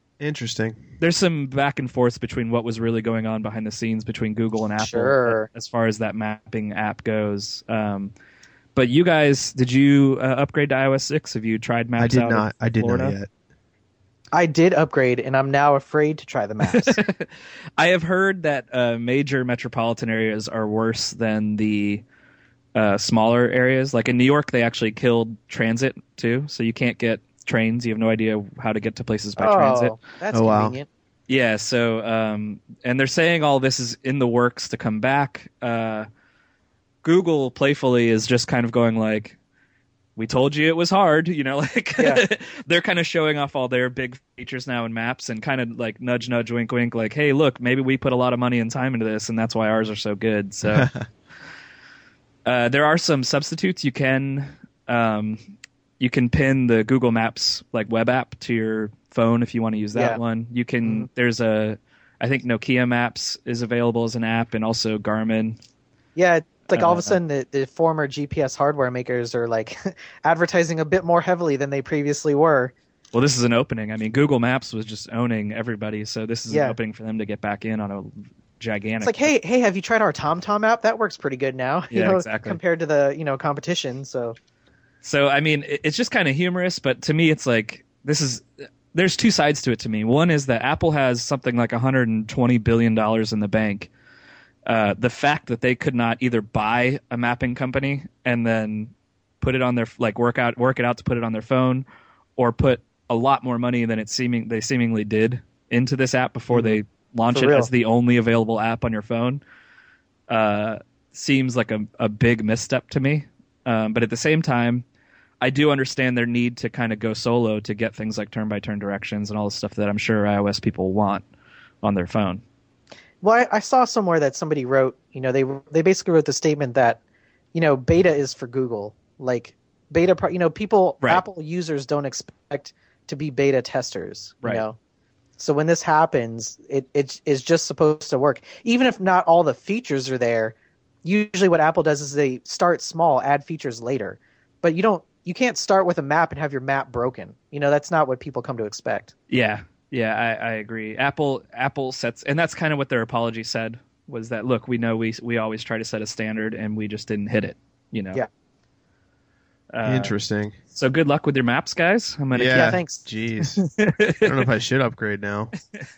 back and forth between what was really going on behind the scenes between Google and Apple as far as that mapping app goes. But you guys, did you upgrade to iOS 6? Have you tried Maps? I did not. I did not yet. I did upgrade, and I'm now afraid to try the Maps. I have heard that major metropolitan areas are worse than the smaller areas. Like in New York, they actually killed transit too, so you can't get trains. You have no idea how to get to places by transit. That's convenient. Wow. Yeah. So, and they're saying all this is in the works to come back. Google playfully is just kind of going like, we told you it was hard, they're kind of showing off all their big features now in Maps and kind of like nudge, nudge, wink, wink, like, hey, look, maybe we put a lot of money and time into this and that's why ours are so good. So there are some substitutes. You can pin the Google Maps like web app to your phone if you want to use that one. You can, there's I think Nokia Maps is available as an app, and also Garmin. Yeah. It's like all of a sudden the former GPS hardware makers are like advertising a bit more heavily than they previously were. Well, this is an opening. I mean, Google Maps was just owning everybody, so this is an opening for them to get back in on a gigantic. It's like, hey, have you tried our TomTom app? That works pretty good now. Exactly. Compared to the competition. So I mean, it's just kind of humorous, but to me, it's like there's two sides to it to me. One is that Apple has something like $120 billion in the bank. The fact that they could not either buy a mapping company and then put it on their work it out to put it on their phone, or put a lot more money than they seemingly did into this app before they launch it as the only available app on your phone, seems like a big misstep to me. But at the same time, I do understand their need to kind of go solo to get things like turn-by-turn directions and all the stuff that I'm sure iOS people want on their phone. Well, I saw somewhere that somebody wrote, they basically wrote the statement that, beta is for Google. Like beta, people, right. Apple users don't expect to be beta testers, right. So when this happens, it is just supposed to work. Even if not all the features are there, usually what Apple does is they start small, add features later. But you can't start with a map and have your map broken. That's not what people come to expect. Yeah. Yeah, I agree. Apple sets, and that's kind of what their apology said, was that, look, we know we always try to set a standard and we just didn't hit it, Yeah. Interesting. So good luck with your maps, guys. Yeah, thanks. Jeez. I don't know if I should upgrade now.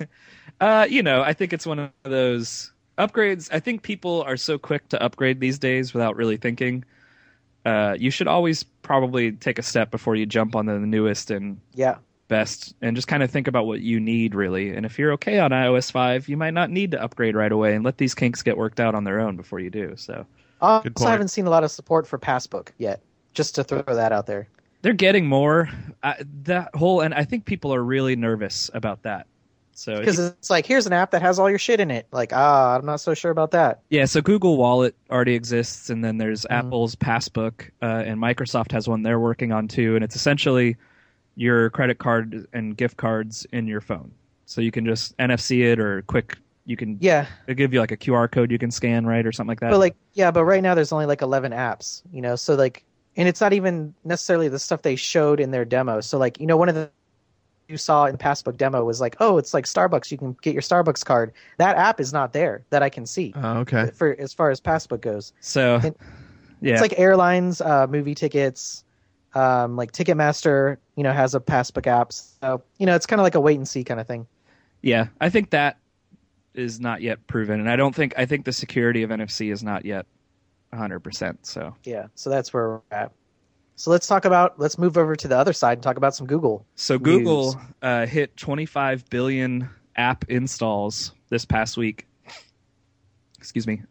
I think it's one of those upgrades. I think people are so quick to upgrade these days without really thinking. You should always probably take a step before you jump on the newest and best, and just kind of think about what you need, really. And if you're okay on iOS 5, you might not need to upgrade right away, and let these kinks get worked out on their own before you do. So, I haven't seen a lot of support for Passbook yet, just to throw that out there. They're getting more. And I think people are really nervous about that. So because it's like, here's an app that has all your shit in it. Like, I'm not so sure about that. Yeah, so Google Wallet already exists, and then there's Apple's Passbook, and Microsoft has one they're working on too, and it's essentially your credit card and gift cards in your phone. So you can just NFC it, or you can they give you like a QR code you can scan, right, or something like that. But right now there's only like 11 apps, so like, and it's not even necessarily the stuff they showed in their demo. So like, one of the saw in the Passbook demo was like, oh, it's like Starbucks. You can get your Starbucks card. That app is not there that I can see. Okay. For as far as Passbook goes. So, And yeah. It's like airlines, movie tickets, like Ticketmaster, has a Passbook app. So, it's kind of like a wait and see kind of thing. Yeah, I think that is not yet proven, and I think the security of NFC is not yet 100%. So Yeah, so that's where we're at. So let's move over to the other side and talk about some Google. So Google hit 25 billion app installs this past week. Excuse me.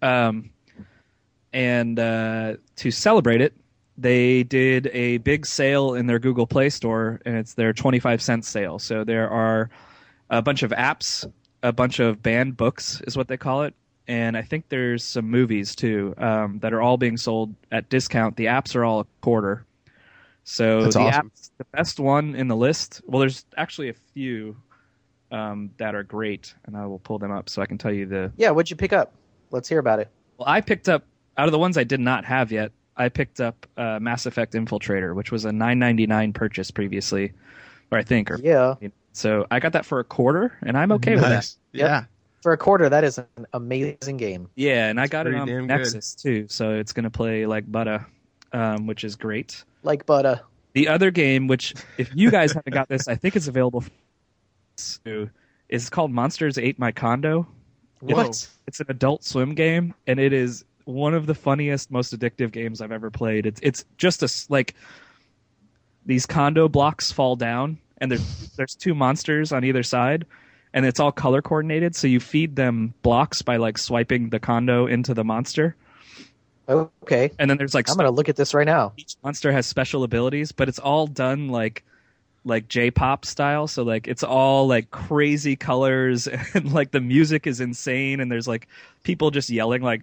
And to celebrate it, they did a big sale in their Google Play Store, and it's their 25-cent sale. So there are a bunch of apps, a bunch of banned books is what they call it, and I think there's some movies too that are all being sold at discount. The apps are all a quarter. So That's the awesome. apps, the best one in the list, well, there's actually a few that are great, and I will pull them up so I can tell you the... Yeah, what'd you pick up? Let's hear about it. Well, I picked up, out of the ones I did not have yet, I picked up Mass Effect Infiltrator, which was a $9.99 purchase previously, or I think. Or, Yeah. So I got that for a quarter, and I'm okay with that. Nice. Yeah. For a quarter, that is an amazing game. Yeah, and I got it pretty on damn good. Nexus too, so it's going to play like butter, which is great. Like butter. The other game, which if you guys haven't got this, I think it's available for is called Monsters Ate My Condo. What? It's an Adult Swim game, and it is one of the funniest, most addictive games I've ever played. It's just like these condo blocks fall down, and there's two monsters on either side, and it's all color coordinated. So you feed them blocks by like swiping the condo into the monster, Okay. and then there's like I'm going to look at this right now. each monster has special abilities, but it's all done like J-pop style. So like it's all like crazy colors, and like the music is insane, and there's like people just yelling like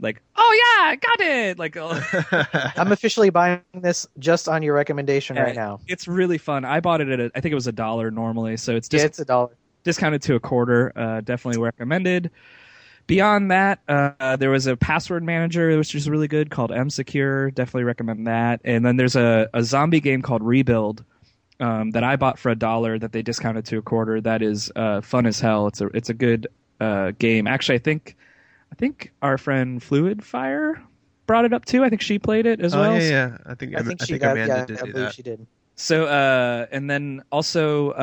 oh yeah, I got it. Like I'm officially buying this just on your recommendation right now. It's really fun. I bought it at I think it was $1 normally, so it's Yeah, just it's $1. discounted to a quarter. Definitely recommended. Beyond that, there was a password manager which is really good called MSecure. Definitely recommend that. And then there's a zombie game called Rebuild that I bought for $1 that they discounted to a quarter. That is fun as hell. It's a good game. Actually, I think our friend Fluid Fire brought it up too. I think she played it as well. Yeah. I think she got. Amanda Yeah, did I do believe that. she did. So and then also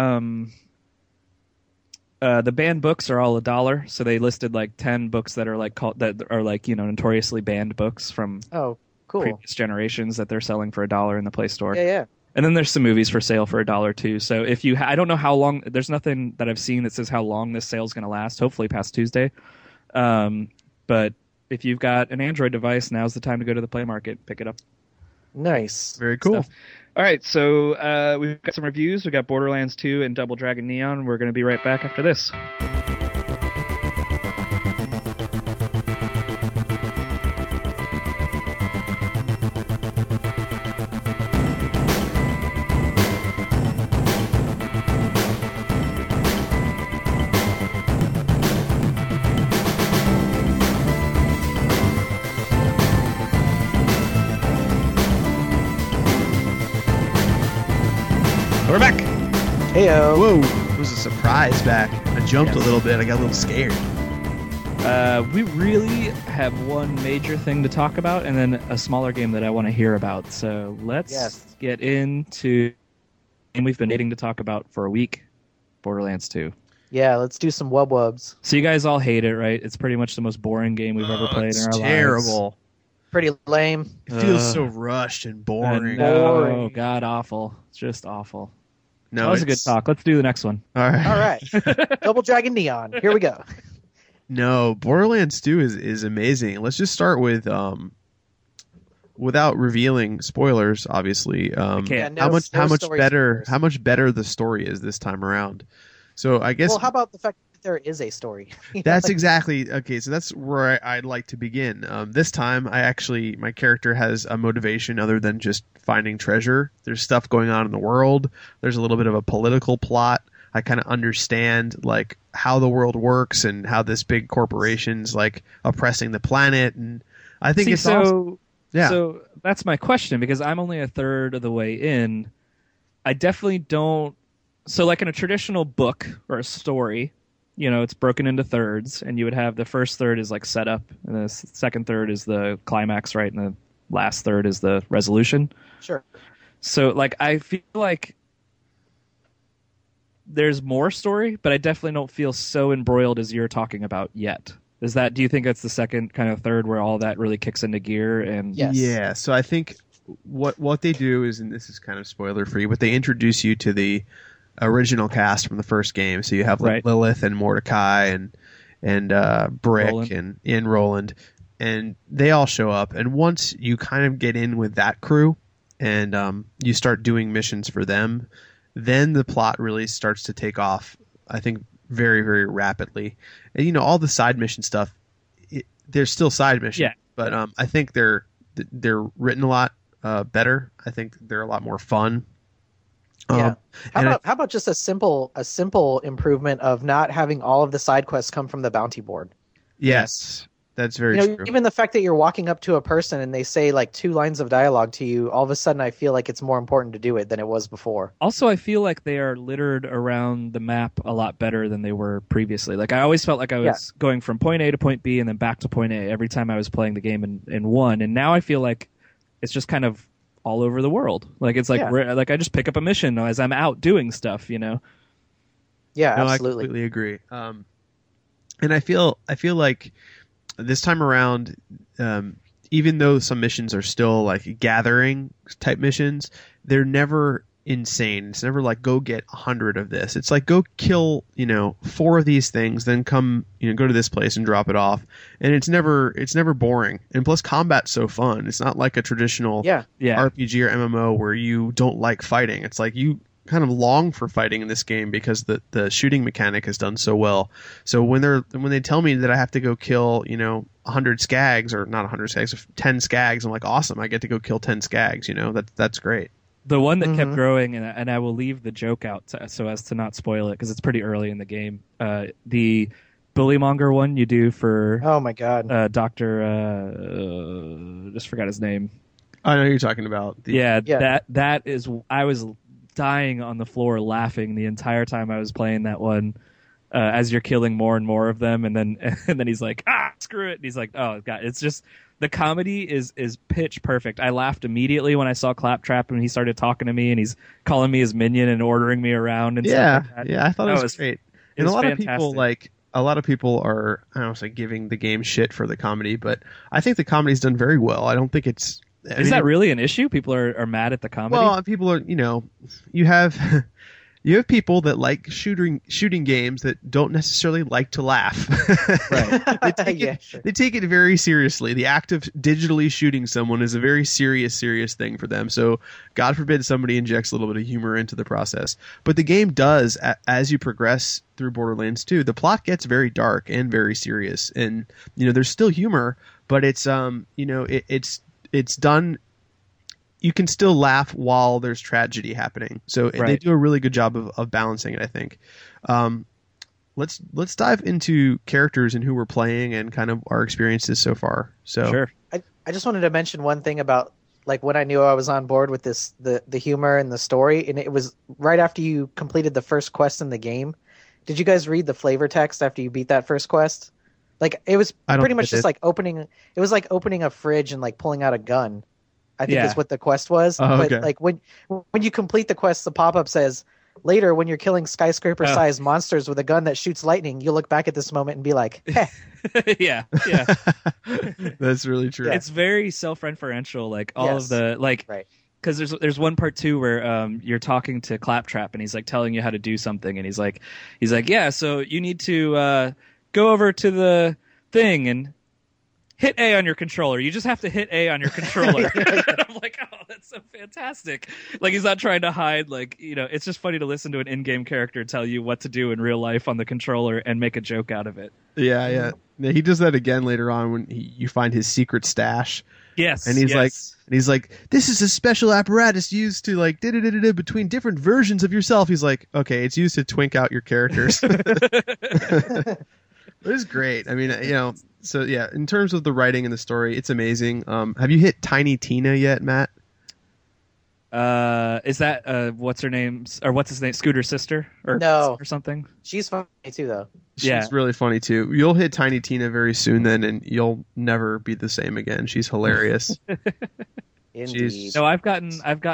the banned books are all $1. So they listed like 10 books that are notoriously banned books from Oh, cool. previous generations that they're selling for $1 in the Play Store. Yeah. And then there's some movies for sale for $1 too. So if you, I don't know how long. There's nothing that I've seen that says how long this sale's going to last. Hopefully past Tuesday. But if you've got an Android device, now's the time to go to the Play Market, pick it up. Nice. Very cool. Stuff. All right, so we've got some reviews. We've got Borderlands 2 and Double Dragon Neon. We're going to be right back after this. We're back. Heyo. Whoa, it was a surprise back. I jumped a little bit. I got a little scared. We really have one major thing to talk about, and then a smaller game that I want to hear about. So let's get into, and we've been waiting to talk about for a week, Borderlands 2. Yeah, let's do some wubs. So you guys all hate it, right? It's pretty much the most boring game we've ever played in our lives. Terrible. Pretty lame. It feels so rushed and boring. No, god awful. It's just awful. No, That was a good talk. Let's do the next one. All right. All right. Double Dragon Neon. Here we go. No, Borderlands 2 is amazing. Let's just start with without revealing spoilers, obviously. can't. Yeah, no- how much no story better spoilers. the story is this time around. So I guess Well, how about the fact that there is a story? You know, that's like, exactly okay. So that's where I'd like to begin. This time, my character has a motivation other than just finding treasure. There's stuff going on in the world. There's a little bit of a political plot. I kind of understand like how the world works and how this big corporation's like oppressing the planet. And I think it's awesome. Yeah. So that's my question, because I'm only a third of the way in. I definitely don't So like in a traditional book or a story, it's broken into thirds, and you would have the first third is like setup, and the second third is the climax, right? And the last third is the resolution. Sure. So like I feel like there's more story, but I definitely don't feel so embroiled as you're talking about yet. Do you think that's the second kind of third where all that really kicks into gear? And Yes. Yeah, so I think what they do is, and this is kind of spoiler free, but they introduce you to the original cast from the first game. So you have like Right. Lilith and Mordecai and Brick Roland. and Roland, and they all show up. And once you kind of get in with that crew and you start doing missions for them, then the plot really starts to take off, I think, very, very rapidly. And all the side mission stuff, they're still side missions, Yeah. but I think they're written a lot better. I think they're a lot more fun. Yeah. and How about just a simple improvement of not having all of the side quests come from the bounty board? Yes, that's very true. Even the fact that you're walking up to a person and they say like 2 lines of dialogue to you, all of a sudden I feel like it's more important to do it than it was before. Also, I feel like they are littered around the map a lot better than they were previously. Like I always felt like I was going from point A to point B and then back to point A every time I was playing the game in one. And now I feel like it's just kind of all over the world. Like it's like like I just pick up a mission as I'm out doing stuff. Yeah, No, absolutely. I completely agree. And I feel like this time around, even though some missions are still like gathering type missions, they're never insane. It's never like go get 100 of this. It's like go kill 4 of these things, then come go to this place and drop it off. And it's never boring. And plus, combat's so fun. It's not like a traditional RPG or MMO where you don't like fighting. It's like you kind of long for fighting in this game because the shooting mechanic has done so well. So when they tell me that I have to go kill 100 skags, or not 100 skags, 10 skags, I'm like, awesome, I get to go kill 10 skags. That's great. The one that kept growing, and I will leave the joke out so as to not spoil it because it's pretty early in the game. The Bullymonger one you do for oh my god, Doctor just forgot his name. I know who you're talking about. That is, I was dying on the floor laughing the entire time I was playing that one. As you're killing more and more of them, and then he's like, screw it, and he's like, oh god, it's just the comedy is pitch perfect. I laughed immediately when I saw Claptrap and he started talking to me and he's calling me his minion and ordering me around and stuff like that. Yeah, I thought it was great. And a lot fantastic. of people are, I don't say giving the game shit for the comedy, but I think the comedy's done very well. I don't think it's. Is that really an issue? People are mad at the comedy? Well, people are, you have people that like shooting games that don't necessarily like to laugh. right? They take it very seriously. The act of digitally shooting someone is a very serious thing for them. So God forbid somebody injects a little bit of humor into the process. But the game does, as you progress through Borderlands 2, the plot gets very dark and very serious. And, there's still humor, but it's, it's done. You can still laugh while there's tragedy happening. So they do a really good job of balancing it, I think. Let's dive into characters and who we're playing and kind of our experiences so far. So sure. I just wanted to mention one thing about like when I knew I was on board with this, the humor and the story, and it was right after you completed the first quest in the game. Did you guys read the flavor text after you beat that first quest? Like it was pretty much just like opening. It was like opening a fridge and like pulling out a gun. I think is what the quest was. But like when you complete the quest, the pop-up says, later when you're killing skyscraper-sized monsters with a gun that shoots lightning, you'll look back at this moment and be like, heh. yeah. That's really true. It's very self-referential, like all of the like. Right. Because there's one part too where you're talking to Claptrap and he's like telling you how to do something and he's like yeah, so you need to go over to the thing and hit A on your controller. You just have to hit A on your controller. I'm like, oh, that's so fantastic. Like, he's not trying to hide. Like, it's just funny to listen to an in-game character tell you what to do in real life on the controller and make a joke out of it. Yeah. He does that again later on when you find his secret stash. Yes. And he's like, this is a special apparatus used to like between different versions of yourself. He's like, okay, it's used to twink out your characters. It is great. I mean, so yeah, in terms of the writing and the story, it's amazing. Have you hit Tiny Tina yet, Matt? Is that what's her name or what's his name? Scooter's sister No. or something? She's funny too, though. She's really funny too. You'll hit Tiny Tina very soon, then, and you'll never be the same again. She's hilarious. Indeed. No, I've gotten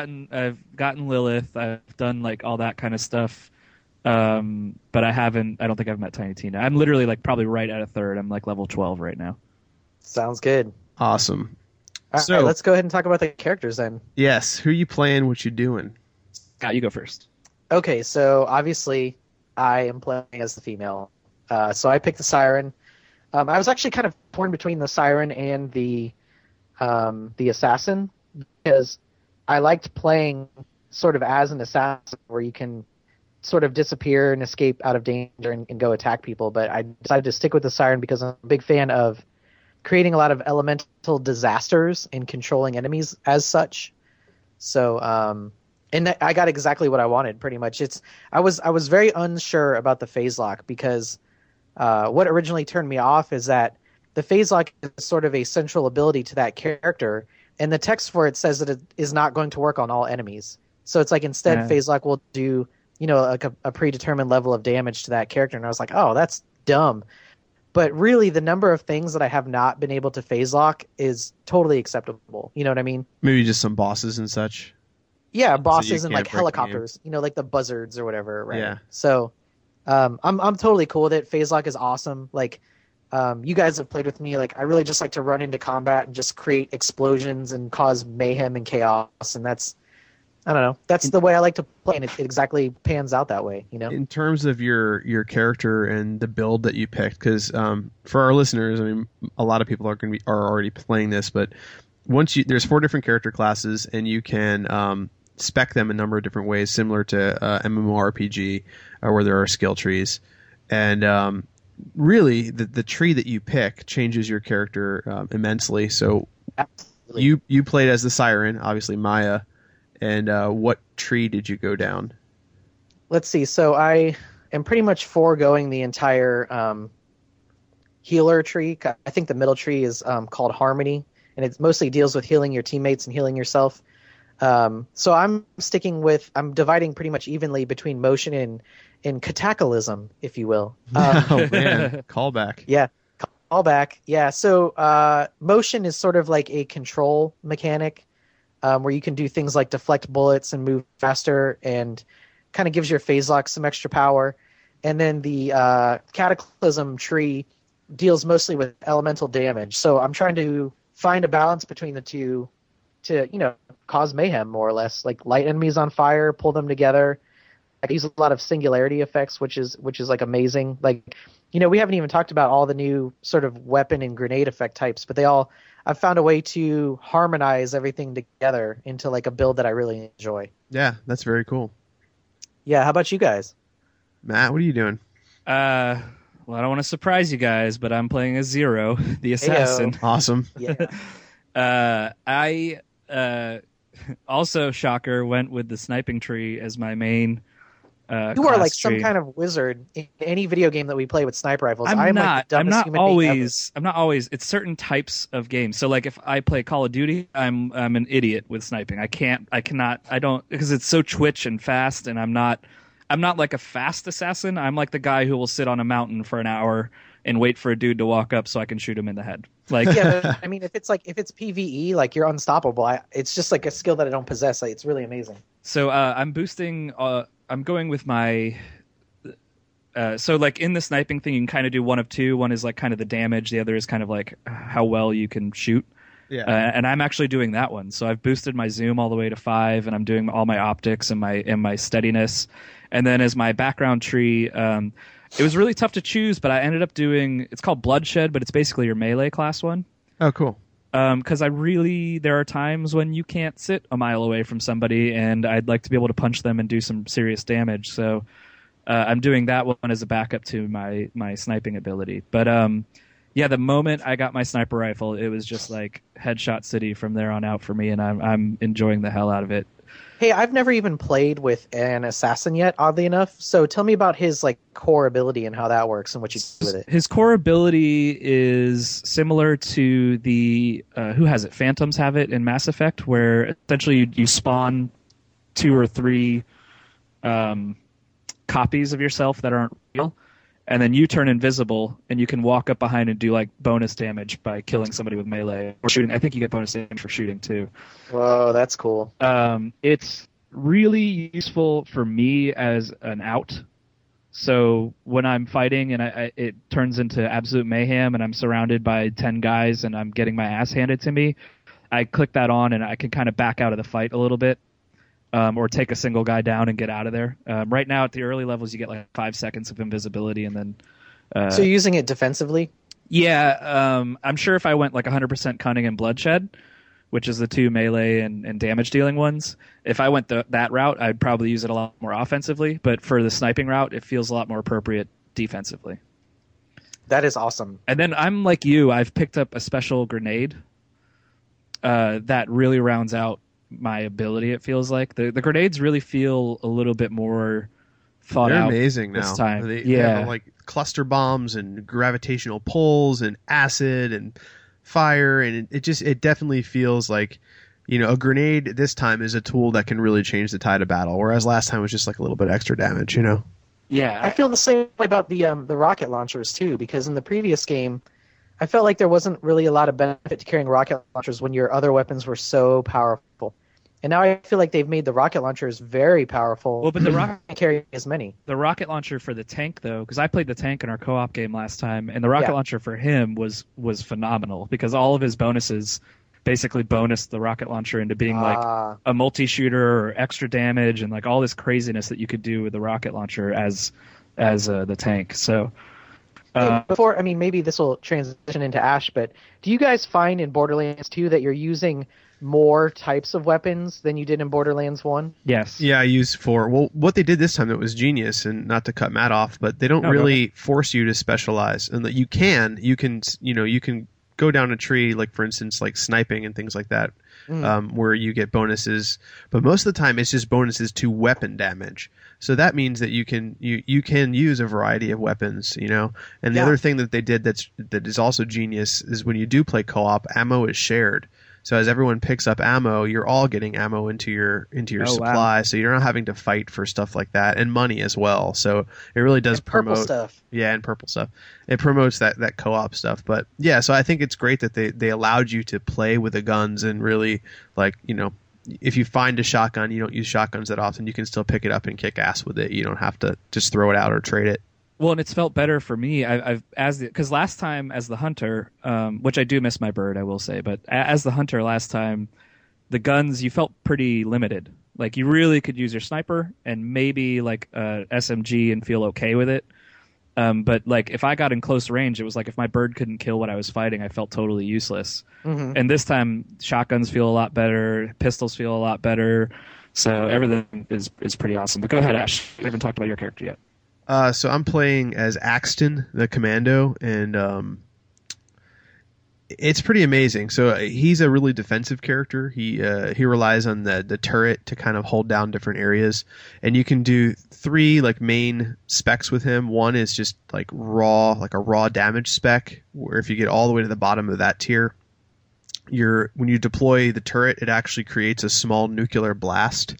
Lilith. I've done like all that kind of stuff. But I don't think I've met Tiny Tina. I'm literally like probably right at a third. I'm like level 12 right now. Sounds good. Awesome. All right, let's go ahead and talk about the characters then. Yes. Who you playing? What you doing? Scott, you go first. Okay, so obviously I am playing as the female. So I picked the Siren. I was actually kind of torn between the Siren and the Assassin because I liked playing sort of as an assassin where you can sort of disappear and escape out of danger and go attack people. But I decided to stick with the Siren because I'm a big fan of creating a lot of elemental disasters and controlling enemies as such. So, and I got exactly what I wanted pretty much. I was very unsure about the phase lock because what originally turned me off is that the phase lock is sort of a central ability to that character, and the text for it says that it is not going to work on all enemies. So it's like instead phase lock will do, like a predetermined level of damage to that character. And I was like, oh, that's dumb. But really, the number of things that I have not been able to phase lock is totally acceptable. You know what I mean? Maybe just some bosses and such. Yeah, bosses and like helicopters. Like the buzzards or whatever. Right? Yeah. So, I'm totally cool with it. Phase lock is awesome. Like, you guys have played with me. Like, I really just like to run into combat and just create explosions and cause mayhem and chaos. And I don't know. That's the way I like to play, and it exactly pans out that way, In terms of your character and the build that you picked, because for our listeners, I mean, a lot of people are already playing this, but there's 4 different character classes, and you can spec them a number of different ways, similar to MMORPG, where there are skill trees, and really the tree that you pick changes your character immensely. So Absolutely. you played as the Siren, obviously Maya. And what tree did you go down? Let's see. So I am pretty much foregoing the entire healer tree. I think the middle tree is called Harmony, and it mostly deals with healing your teammates and healing yourself. So I'm dividing pretty much evenly between motion and cataclysm, if you will. Oh, man. Callback. Yeah. Callback. Yeah. So motion is sort of like a control mechanic. Where you can do things like deflect bullets and move faster and kind of gives your phase lock some extra power. And then the Cataclysm tree deals mostly with elemental damage. So I'm trying to find a balance between the two to, cause mayhem, more or less. Like light enemies on fire, pull them together. I use a lot of singularity effects, which is like amazing. Like, we haven't even talked about all the new sort of weapon and grenade effect types, but I've found a way to harmonize everything together into like a build that I really enjoy. Yeah, that's very cool. Yeah, how about you guys? Matt, what are you doing? Well, I don't want to surprise you guys, but I'm playing as Zero, the assassin. Heyo. Awesome. Yeah. I also, shocker, went with the sniping tree as my main you are like tree. some kind of wizard in any video game that we play with sniper rifles. I'm like not. the I'm dumbest not human being ever. always. I'm not always. It's certain types of games. So, like, if I play Call of Duty, I'm an idiot with sniping. I cannot. I don't, because it's so twitch and fast, and I'm not like a fast assassin. I'm like the guy who will sit on a mountain for an hour and wait for a dude to walk up so I can shoot him in the head. Like, Yeah, but, I mean, if it's PvE, like you're unstoppable. It's just like a skill that I don't possess. Like, it's really amazing. So I'm boosting. I'm going with my. So like in the sniping thing, you can kind of do one of two. One is like kind of the damage. The other is kind of like how well you can shoot. Yeah. And I'm actually doing that one. So I've boosted my zoom all the way to 5, and I'm doing all my optics and my steadiness. And then as my background tree, it was really tough to choose, but I ended up doing. It's called Bloodshed, but it's basically your melee class one. Oh, cool. Because there are times when you can't sit a mile away from somebody, and I'd like to be able to punch them and do some serious damage. So I'm doing that one as a backup to my sniping ability. But yeah, the moment I got my sniper rifle, it was just like headshot city from there on out for me, and I'm enjoying the hell out of it. Hey, I've never even played with an assassin yet, oddly enough. So tell me about his like core ability and how that works and what you do with it. His core ability is similar to the who has it? Phantoms have it in Mass Effect, where essentially you spawn 2 or 3 copies of yourself that aren't real, and then you turn invisible and you can walk up behind and do like bonus damage by killing somebody with melee or shooting. I think you get bonus damage for shooting too. Whoa, that's cool. It's really useful for me as an out. So when I'm fighting and it turns into absolute mayhem and I'm surrounded by 10 guys and I'm getting my ass handed to me, I click that on and I can kind of back out of the fight a little bit, or take a single guy down and get out of there. Right now at the early levels, you get like 5 seconds of invisibility and then... So you're using it defensively? Yeah, I'm sure if I went like 100% Cunning and Bloodshed, which is the 2 melee and damage dealing ones, if I went that route, I'd probably use it a lot more offensively. But for the sniping route, it feels a lot more appropriate defensively. That is awesome. And then I'm like you, I've picked up a special grenade that really rounds out my ability, it feels like. The grenades really feel a little bit more thought They're out amazing this now. time. They Yeah. have like cluster bombs and gravitational pulls and acid and fire, and it definitely feels like, you know, a grenade this time is a tool that can really change the tide of battle, whereas last time was just like a little bit extra damage, you know. Yeah. I feel the same way about the rocket launchers too, because in the previous game, I felt like there wasn't really a lot of benefit to carrying rocket launchers when your other weapons were so powerful. And now I feel like they've made the rocket launchers very powerful. Well, but the can't carry as many. The rocket launcher for the tank, though, because I played the tank in our co-op game last time, and the rocket launcher for him was phenomenal because all of his bonuses basically bonused the rocket launcher into being like a multi-shooter or extra damage and like all this craziness that you could do with the rocket launcher as the tank. So before, I mean, maybe this will transition into Ash, but do you guys find in Borderlands 2 that you're using more types of weapons than you did in Borderlands 1? Yes. Yeah, I used 4. Well, what they did this time that was genius, and not to cut Matt off, but they don't really force you to specialize, and that you can go down a tree, like for instance, like sniping and things like that, where you get bonuses. But most of the time, it's just bonuses to weapon damage. So that means that you can use a variety of weapons, you know. And the other thing that they did that is also genius is when you do play co-op, ammo is shared. So as everyone picks up ammo, you're all getting ammo into your supply. Wow. So you're not having to fight for stuff like that, and money as well. So it really does promote purple stuff. Yeah, and purple stuff. It promotes that co-op stuff. But yeah, so I think it's great that they allowed you to play with the guns and really, like, you know, if you find a shotgun, you don't use shotguns that often, you can still pick it up and kick ass with it. You don't have to just throw it out or trade it. Well, and it's felt better for me. Because last time as the hunter, which I do miss my bird, I will say, but as the hunter last time, the guns, you felt pretty limited. Like you really could use your sniper and maybe like a SMG and feel okay with it. But like if I got in close range, it was like if my bird couldn't kill what I was fighting, I felt totally useless. Mm-hmm. And this time, shotguns feel a lot better, pistols feel a lot better, so everything is pretty awesome. But go ahead, Ash. We haven't talked about your character yet. So I'm playing as Axton, the commando, and it's pretty amazing. So he's a really defensive character. He relies on the turret to kind of hold down different areas, and you can do 3 like main specs with him. One is just like a raw damage spec, where if you get all the way to the bottom of that tier, when you deploy the turret, it actually creates a small nuclear blast.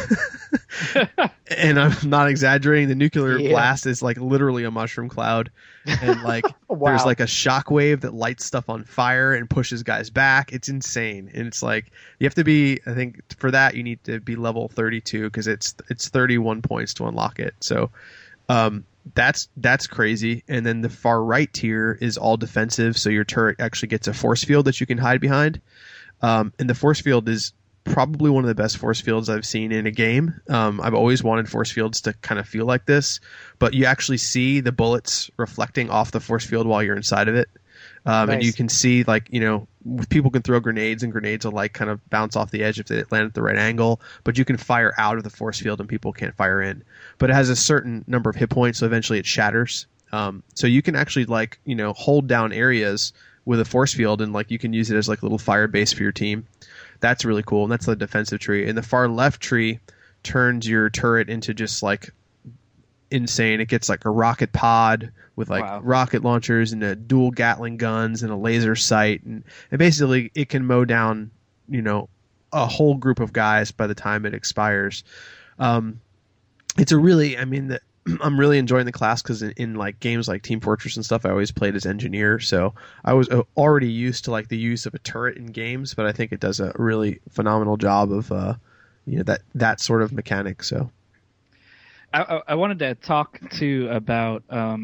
And I'm not exaggerating. The nuclear blast is like literally a mushroom cloud, and like there's like a shockwave that lights stuff on fire and pushes guys back. It's insane, and it's like you have to be. I think for that you need to be level 32 because it's 31 points to unlock it. So that's crazy. And then the far right tier is all defensive, so your turret actually gets a force field that you can hide behind, and the force field is probably one of the best force fields I've seen in a game. I've always wanted force fields to kind of feel like this, but you actually see the bullets reflecting off the force field while you're inside of it. Nice. And you can see, like, you know, people can throw grenades, and grenades will like kind of bounce off the edge if they land at the right angle, but you can fire out of the force field and people can't fire in. But it has a certain number of hit points, so eventually it shatters. So you can actually, like, you know, hold down areas with a force field, and like you can use it as like a little fire base for your team. That's really cool, and that's the defensive tree. And the far left tree turns your turret into just like insane. It gets like a rocket pod with like rocket launchers and a dual Gatling guns and a laser sight, and basically it can mow down, you know, a whole group of guys by the time it expires. It's a really, I mean, I'm really enjoying the class because in like games like Team Fortress and stuff, I always played as engineer, so I was already used to like the use of a turret in games. But I think it does a really phenomenal job of that sort of mechanic. So I wanted to talk too about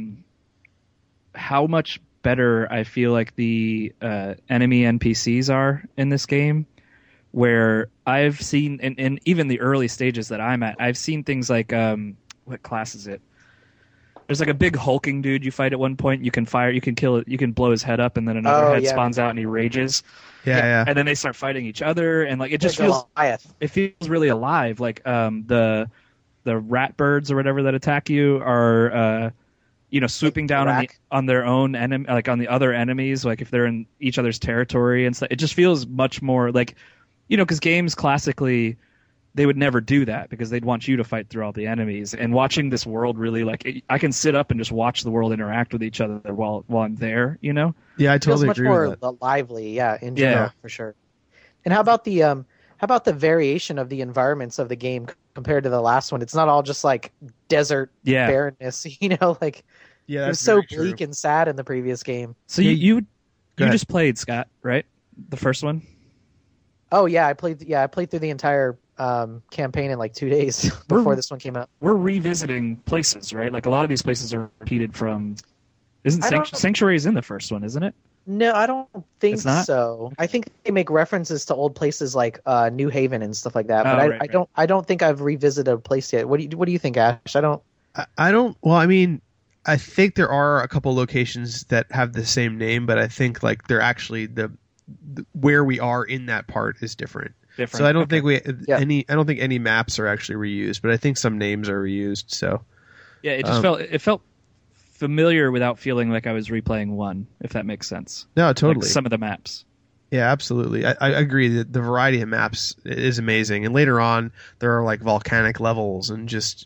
how much better I feel like the enemy NPCs are in this game. Where I've seen, in even the early stages that I'm at, I've seen things like, what class is it? There's like a big hulking dude you fight at one point. You can kill it, you can blow his head up, and then another head spawns out and he rages. Yeah. And then they start fighting each other, and like it just feels really alive. Like the rat birds or whatever that attack you are swooping down on their own enemy, like on the other enemies, like if they're in each other's territory and stuff. It just feels much more like, because games classically, they would never do that because they'd want you to fight through all the enemies. And watching this world really, like, I can sit up and just watch the world interact with each other while I'm there, Yeah, I totally agree with that. Much more lively, in general, for sure. And how about the variation of the environments of the game compared to the last one? It's not all just like desert barrenness, like it was so bleak and sad in the previous game. So you just played, Scott, right? The first one? Oh yeah, I played through the entire campaign in like 2 days before this one came out. We're revisiting places, right? Like a lot of these places are repeated from. Isn't Sanctuary is in the first one, isn't it? No, I don't think so. I think they make references to old places like New Haven and stuff like that. But I don't think I've revisited a place yet. What do you think, Ash? I don't. Well, I mean, I think there are a couple locations that have the same name, but I think like they're actually the where we are in that part is different. So I don't think I don't think any maps are actually reused, but I think some names are reused. So yeah, it just felt familiar without feeling like I was replaying one, if that makes sense. No, totally. Like some of the maps. Yeah, absolutely. I agree that the variety of maps is amazing, and later on there are like volcanic levels and just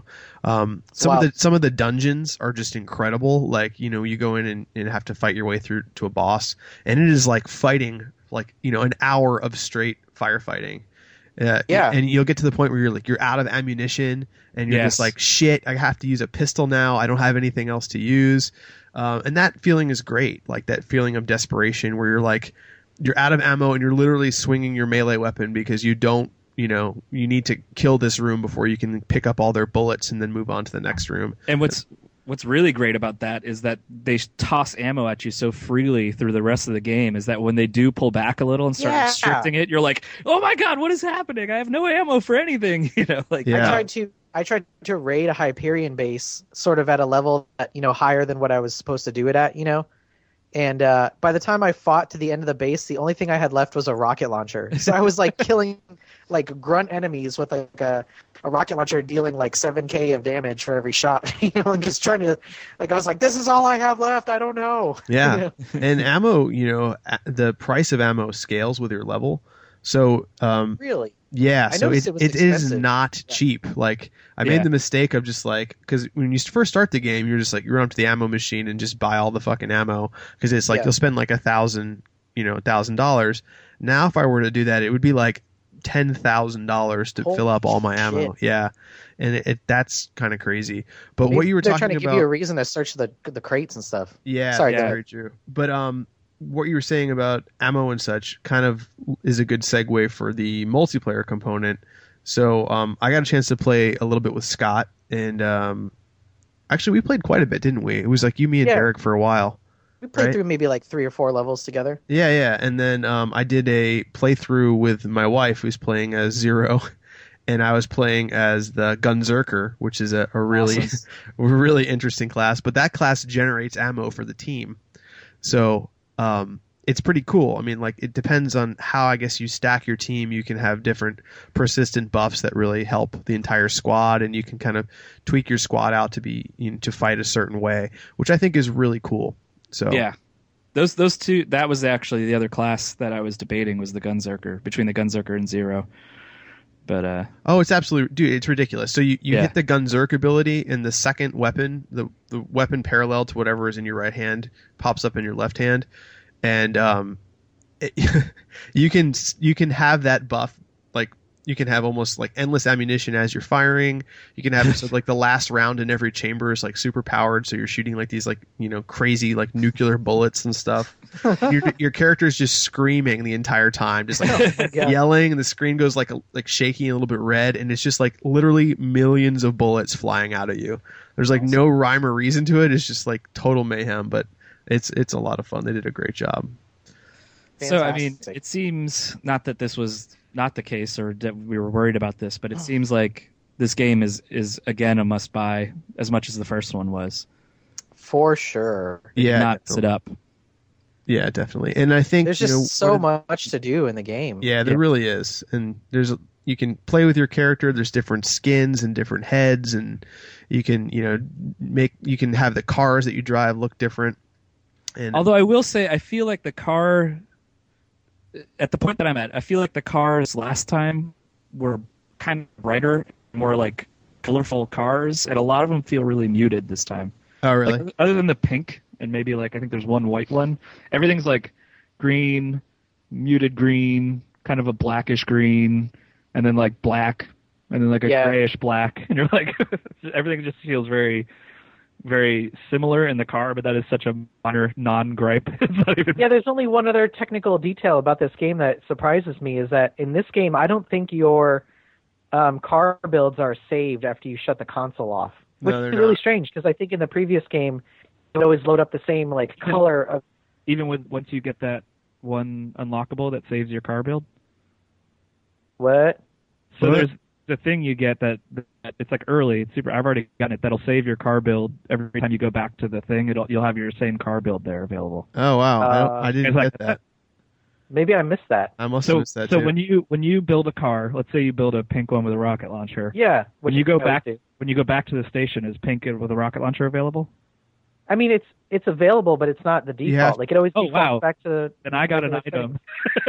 some of the dungeons are just incredible. Like you go in and have to fight your way through to a boss, and it is like fighting like an hour of straight firefighting. And you'll get to the point where you're out of ammunition and you're just like, shit, I have to use a pistol now. I don't have anything else to use. And that feeling is great. Like that feeling of desperation where you're like, you're out of ammo and you're literally swinging your melee weapon because you need to kill this room before you can pick up all their bullets and then move on to the next room. And what's really great about that is that they toss ammo at you so freely through the rest of the game is that when they do pull back a little and start restricting it, you're like, oh my god, what is happening? I have no ammo for anything. I tried to raid a Hyperion base sort of at a level that, higher than what I was supposed to do it at, And by the time I fought to the end of the base, the only thing I had left was a rocket launcher. So I was like killing like grunt enemies with like a rocket launcher dealing like 7k of damage for every shot. And just trying to I was like, this is all I have left. I don't know. Yeah, and ammo, the price of ammo scales with your level. So really. Yeah, so it is not cheap. Like I made the mistake of just like, because when you first start the game, you're just like, you run up to the ammo machine and just buy all the fucking ammo because it's like you'll spend like $1,000. Now, if I were to do that, it would be like $10,000 to fill up all my ammo. Yeah, and that's kind of crazy. But what you were talking about, trying to give you a reason to search the crates and stuff. Yeah, sorry, very true. But what you were saying about ammo and such kind of is a good segue for the multiplayer component. So I got a chance to play a little bit with Scott, and actually we played quite a bit, didn't we? It was like you, me, and Derek for a while. We played through maybe like 3 or 4 levels together. Yeah. And then I did a playthrough with my wife who's playing as Zero, and I was playing as the Gunzerker, which is a really, really interesting class. But that class generates ammo for the team. So it's pretty cool. I mean, like, it depends on how, I guess, you stack your team. You can have different persistent buffs that really help the entire squad, and you can kind of tweak your squad out to be to fight a certain way, which I think is really cool. So yeah, those two. That was actually the other class that I was debating, was the Gunzerker, between the Gunzerker and Zero. But it's absolutely, dude, it's ridiculous. So you hit the Gunzerk ability, and the second weapon, the weapon parallel to whatever is in your right hand, pops up in your left hand. And you can have that buff, like you can have almost like endless ammunition as you're firing. You can have so like the last round in every chamber is like super powered, so you're shooting like these like crazy like nuclear bullets and stuff. Your character is just screaming the entire time, just like yelling, and the screen goes like shaky and a little bit red, and it's just like literally millions of bullets flying out at you. There's like no rhyme or reason to it. It's just like total mayhem, but it's a lot of fun. They did a great job. So, Fantastic. I mean, it seems not that this was not the case or that we were worried about this, but it seems like this game is again a must-buy as much as the first one was. For sure. Yeah, Not sit up. yeah, definitely. And I think There's just so much to do in the game. Yeah, there really is. And you can play with your character. There's different skins and different heads, and you can you can have the cars that you drive look different. And Although I will say, I feel like the car, at the point that I'm at, I feel like the cars last time were kind of brighter, more like colorful cars, and a lot of them feel really muted this time. oh really? Like, other than the pink, and maybe like I think there's one white one, everything's like green, muted green, kind of a blackish green, and then like black, and then like a grayish black, and you're like, everything just feels very, very similar in the car, but that is such a minor non-gripe. It's not even... Yeah, there's only one other technical detail about this game that surprises me, is that in this game, I don't think your car builds are saved after you shut the console off, which No, is they're really not. strange, because I think in the previous game, it would always load up the same like color of... Even once you get that one unlockable that saves your car build. What? So What? there's the thing you get that it's like early. It's super. I've already gotten it. That'll save your car build every time you go back to the thing. You'll have your same car build there available. Oh wow, I didn't it's like get that. Maybe I missed that. I must have missed that So too. when you build a car, let's say you build a pink one with a rocket launcher. Yeah. When which you go I always back do. when you go back to the station, is pink with a rocket launcher available? I mean, it's available, but it's not the default. have- Like, it always Oh, defaults wow. back to... Then I got an the thing. item.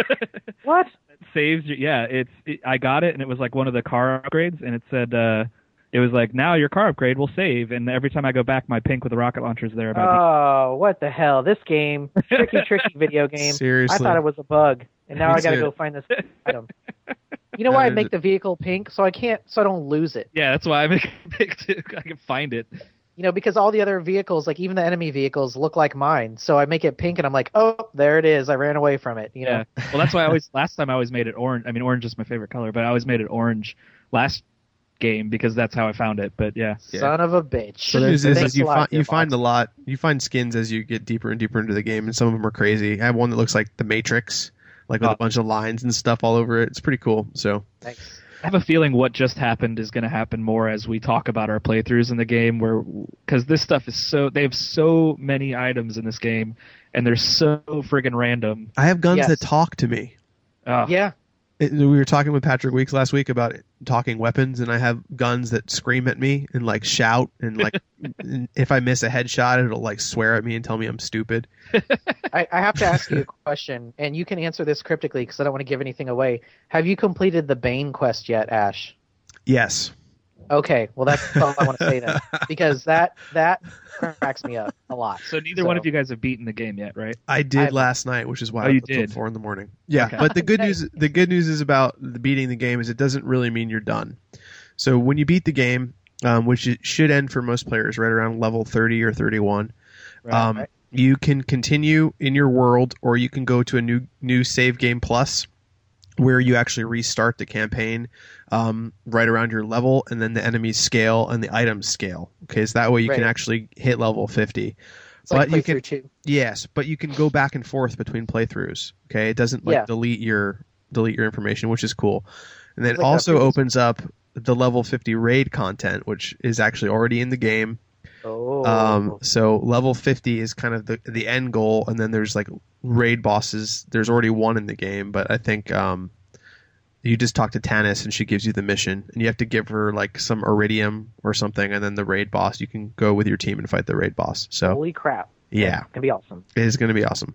What? Saves your, yeah, I got it, and it was like one of the car upgrades, and it said it was like, now your car upgrade will save, and every time I go back, my pink with the rocket launcher is there. Oh, what the hell? This game, tricky video game. Seriously. I thought it was a bug, and now Me I got to too. go find this item. You know why I make the vehicle pink? So I don't lose it. Yeah, that's why I make it pink too. I can find it. You know, because all the other vehicles, like even the enemy vehicles, look like mine. So I make it pink, and I'm like, oh, there it is. I ran away from it. You know. Yeah. Well, that's why last time I always made it orange. I mean, orange is my favorite color, but I always made it orange last game because that's how I found it. But yeah. Son of a bitch. The news is Thanks that a lot, you Gearbox. find a lot. You find skins as you get deeper and deeper into the game, and some of them are crazy. I have one that looks like the Matrix, like with a bunch of lines and stuff all over it. It's pretty cool. So Thanks. I have a feeling what just happened is going to happen more as we talk about our playthroughs in the game, because this stuff is they have so many items in this game, and they're so friggin' random. I have guns Yes. that talk to me. Yeah. We were talking with Patrick Weeks last week about talking weapons, and I have guns that scream at me and like shout, and like if I miss a headshot, it'll like swear at me and tell me I'm stupid. I have to ask you a question, and you can answer this cryptically because I don't want to give anything away. Have you completed the Bane quest yet, Ash? Yes. Okay, well that's all I want to say then, because that cracks me up a lot. So neither one of you guys have beaten the game yet, right? I did last night, which is why Oh, I you was up till did? 4 a.m. Yeah, Okay. but the good news is about beating the game is it doesn't really mean you're done. So when you beat the game, which it should end for most players right around level 30 or 31, Right. you can continue in your world, or you can go to a new save game plus, where you actually restart the campaign right around your level, and then the enemies scale and the items scale. Okay, so that way you can Right. actually hit level 50. It's like but you playthrough can, too. yes, but you can go back and forth between playthroughs. Okay, it doesn't Yeah. delete your information, which is cool. And then it Like that also previous- opens up the level 50 raid content, which is actually already in the game. Oh. So level 50 is kind of the end goal, and then there's like raid bosses. There's already one in the game, but I think you just talk to Tannis and she gives you the mission, and you have to give her like some iridium or something, and then the raid boss. You can go with your team and fight the raid boss. So Holy crap. yeah, It's going to be awesome. it is going to be awesome.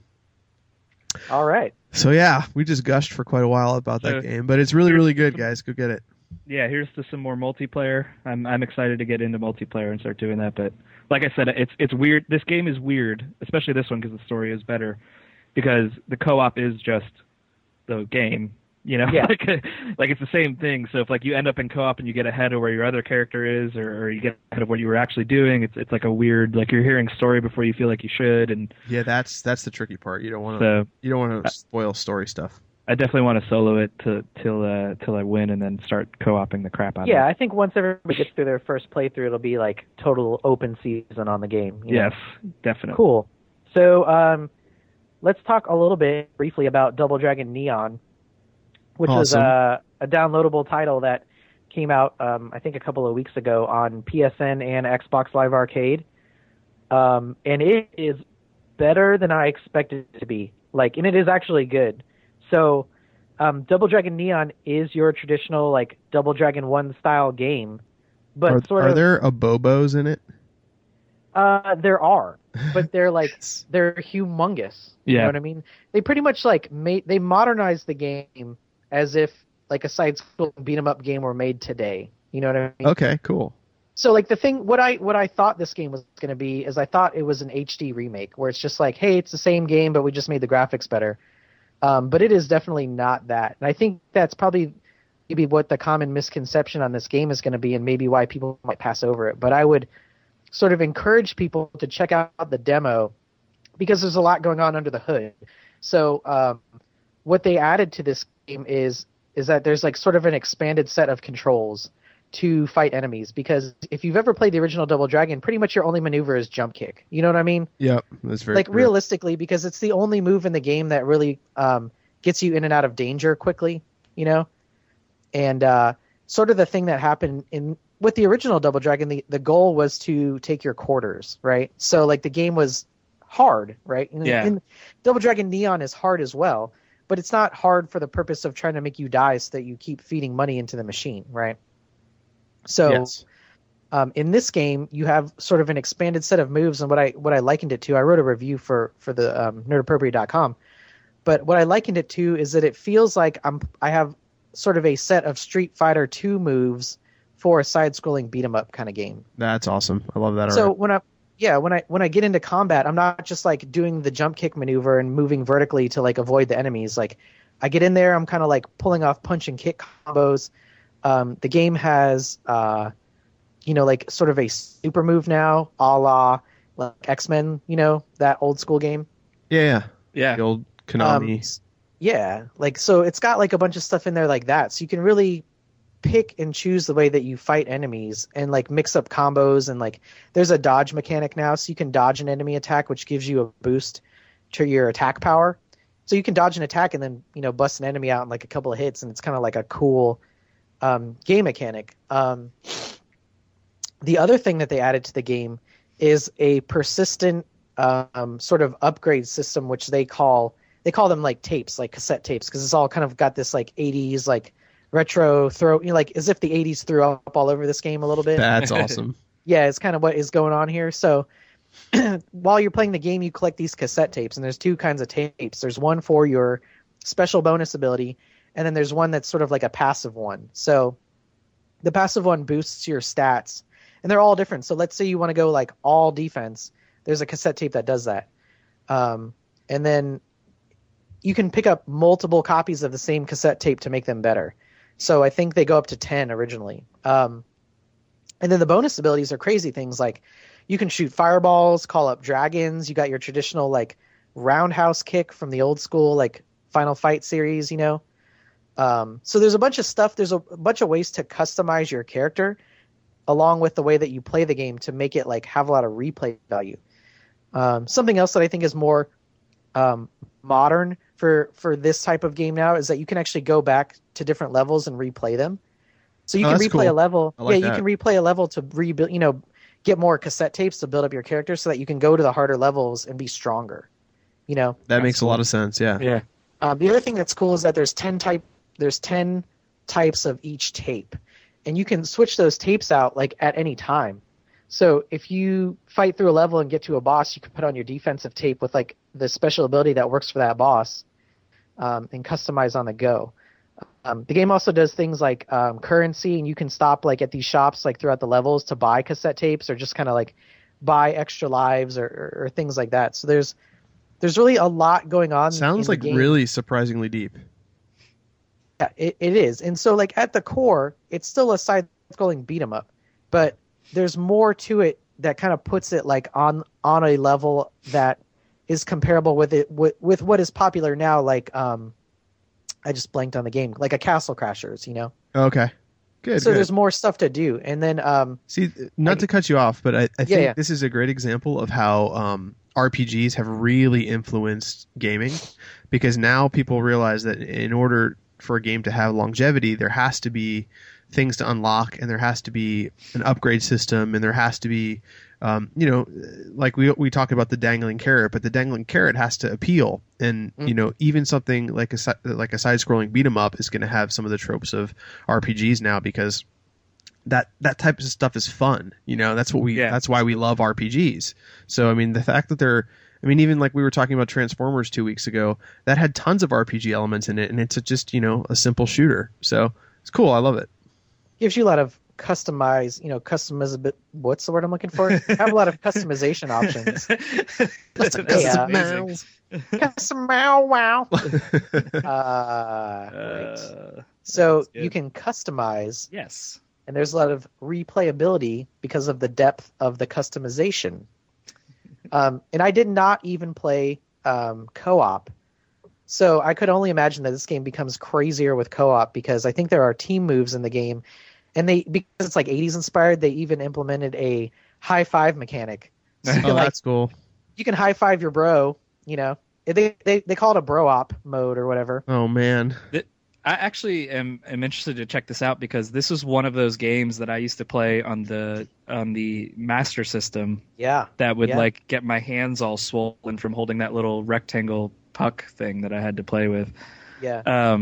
All right. So yeah, we just gushed for quite a while about that So- game, but it's really really good, guys. Go get it. Yeah, here's to some more multiplayer. I'm excited to get into multiplayer and start doing that. But like I said, it's weird. This game is weird, especially this one because the story is better. because the co-op is just the game. Yeah. Like it's the same thing. So if like you end up in co-op and you get ahead of where your other character is, or you get ahead of what you were actually doing, it's like a weird, like you're hearing story before you feel like you should. And yeah, that's the tricky part. You don't want to spoil story stuff. I definitely want to solo it till I win and then start co-oping the crap out of it. Yeah, I think once everybody gets through their first playthrough, it'll be like total open season on the game. You know? Yes, definitely. Cool. So let's talk a little bit briefly about Double Dragon Neon, which was a downloadable title that came out, I think, a couple of weeks ago on PSN and Xbox Live Arcade. And it is better than I expected it to be. And it is actually good. So, Double Dragon Neon is your traditional, Double Dragon 1 style game. But are there abobos in it? There are, but they're they're humongous. Yeah. You know what I mean? They pretty much they modernized the game as if a side-scrolling beat-em-up game were made today. You know what I mean? Okay, cool. So what I thought this game was going to be is I thought it was an HD remake where it's just hey, it's the same game but we just made the graphics better. But it is definitely not that. And I think that's probably maybe what the common misconception on this game is going to be and maybe why people might pass over it. But I would sort of encourage people to check out the demo because there's a lot going on under the hood. So what they added to this game is that there's sort of an expanded set of controls to fight enemies, because if you've ever played the original Double Dragon, pretty much your only maneuver is jump kick. You know what I mean? Yep, that's very true. Realistically, because it's the only move in the game that really gets you in and out of danger quickly, you know? And sort of the thing that happened with the original Double Dragon, the goal was to take your quarters, right? So the game was hard, right? And Double Dragon Neon is hard as well, but it's not hard for the purpose of trying to make you die so that you keep feeding money into the machine, right? So yes. In this game, you have sort of an expanded set of moves, and what I likened it to, I wrote a review for the nerdappropriate.com, but what I likened it to is that it feels like I have sort of a set of Street Fighter 2 moves for a side-scrolling beat-em-up kind of game. That's awesome. I love that. So when I get into combat, I'm not just doing the jump kick maneuver and moving vertically to avoid the enemies. I get in there, I'm kind of pulling off punch and kick combos. The game has sort of a super move now, a la X-Men, that old school game. Yeah. The old Konami. So it's got a bunch of stuff in there like that. So you can really pick and choose the way that you fight enemies and mix up combos, and there's a dodge mechanic now, so you can dodge an enemy attack, which gives you a boost to your attack power. So you can dodge an attack and then bust an enemy out in a couple of hits, and it's kind of a cool game mechanic. The other thing that they added to the game is a persistent sort of upgrade system, which they call them tapes, cassette tapes, because it's all kind of got this 80s retro throw, as if the 80s threw up all over this game a little bit. That's awesome. Yeah, it's kind of what is going on here. So while you're playing the game, you collect these cassette tapes, and there's two kinds of tapes. There's one for your special bonus ability, and then there's one that's sort of a passive one. So the passive one boosts your stats, and they're all different. So let's say you want to go all defense. There's a cassette tape that does that. And then you can pick up multiple copies of the same cassette tape to make them better. So I think they go up to 10 originally. And then the bonus abilities are crazy things you can shoot fireballs, call up dragons. You got your traditional roundhouse kick from the old school Final Fight series, So there's a bunch of stuff. There's a bunch of ways to customize your character along with the way that you play the game to make it have a lot of replay value. Something else that I think is more modern for this type of game now is that you can actually go back to different levels and replay them. So you can replay a level. You can replay a level to rebuild, get more cassette tapes to build up your character so that you can go to the harder levels and be stronger. That makes a lot of sense. Yeah. Yeah. The other thing that's cool is that there's 10 types of each tape, and you can switch those tapes out at any time. So if you fight through a level and get to a boss, you can put on your defensive tape with the special ability that works for that boss, and customize on the go. The game also does things like currency, and you can stop at these shops throughout the levels to buy cassette tapes or just kind of buy extra lives or things like that. So there's there's really a lot going on. Sounds in like the game. really surprisingly deep. Yeah, it is. And so like at the core, it's still a side-scrolling beat 'em up, but there's more to it that kind of puts it like on a level that is comparable with what is popular now. Like I just blanked on the game, like a Castle Crashers, you know. Okay, good. So good. there's more stuff to do, and then See, not to cut you off, but I think yeah. this is a great example of how RPGs have really influenced gaming, because now people realize that in order for a game to have longevity, there has to be things to unlock, and there has to be an upgrade system, and there has to be, like we talk about the dangling carrot, but the dangling carrot has to appeal, and even something like a side-scrolling beat 'em up is going to have some of the tropes of RPGs now, because that type of stuff is fun. That's what that's why we love RPGs. So I mean, the fact that even like we were talking about Transformers 2 weeks ago, that had tons of RPG elements in it, and it's just a simple shooter. So it's cool. I love it. Gives you a lot of what's the word I'm looking for? Have a lot of customization options. That's amazing. Custom wow. Right. So you can customize. Yes. And there's a lot of replayability because of the depth of the customization. And I did not even play co-op. So I could only imagine that this game becomes crazier with co-op, because I think there are team moves in the game. And because it's like 80s inspired, they even implemented a high five mechanic. So you can, that's cool. You can high five your bro, They call it a bro op mode or whatever. Oh, man. I actually am interested to check this out, because this was one of those games that I used to play on the Master System. Yeah. That would like get my hands all swollen from holding that little rectangle puck thing that I had to play with. Yeah.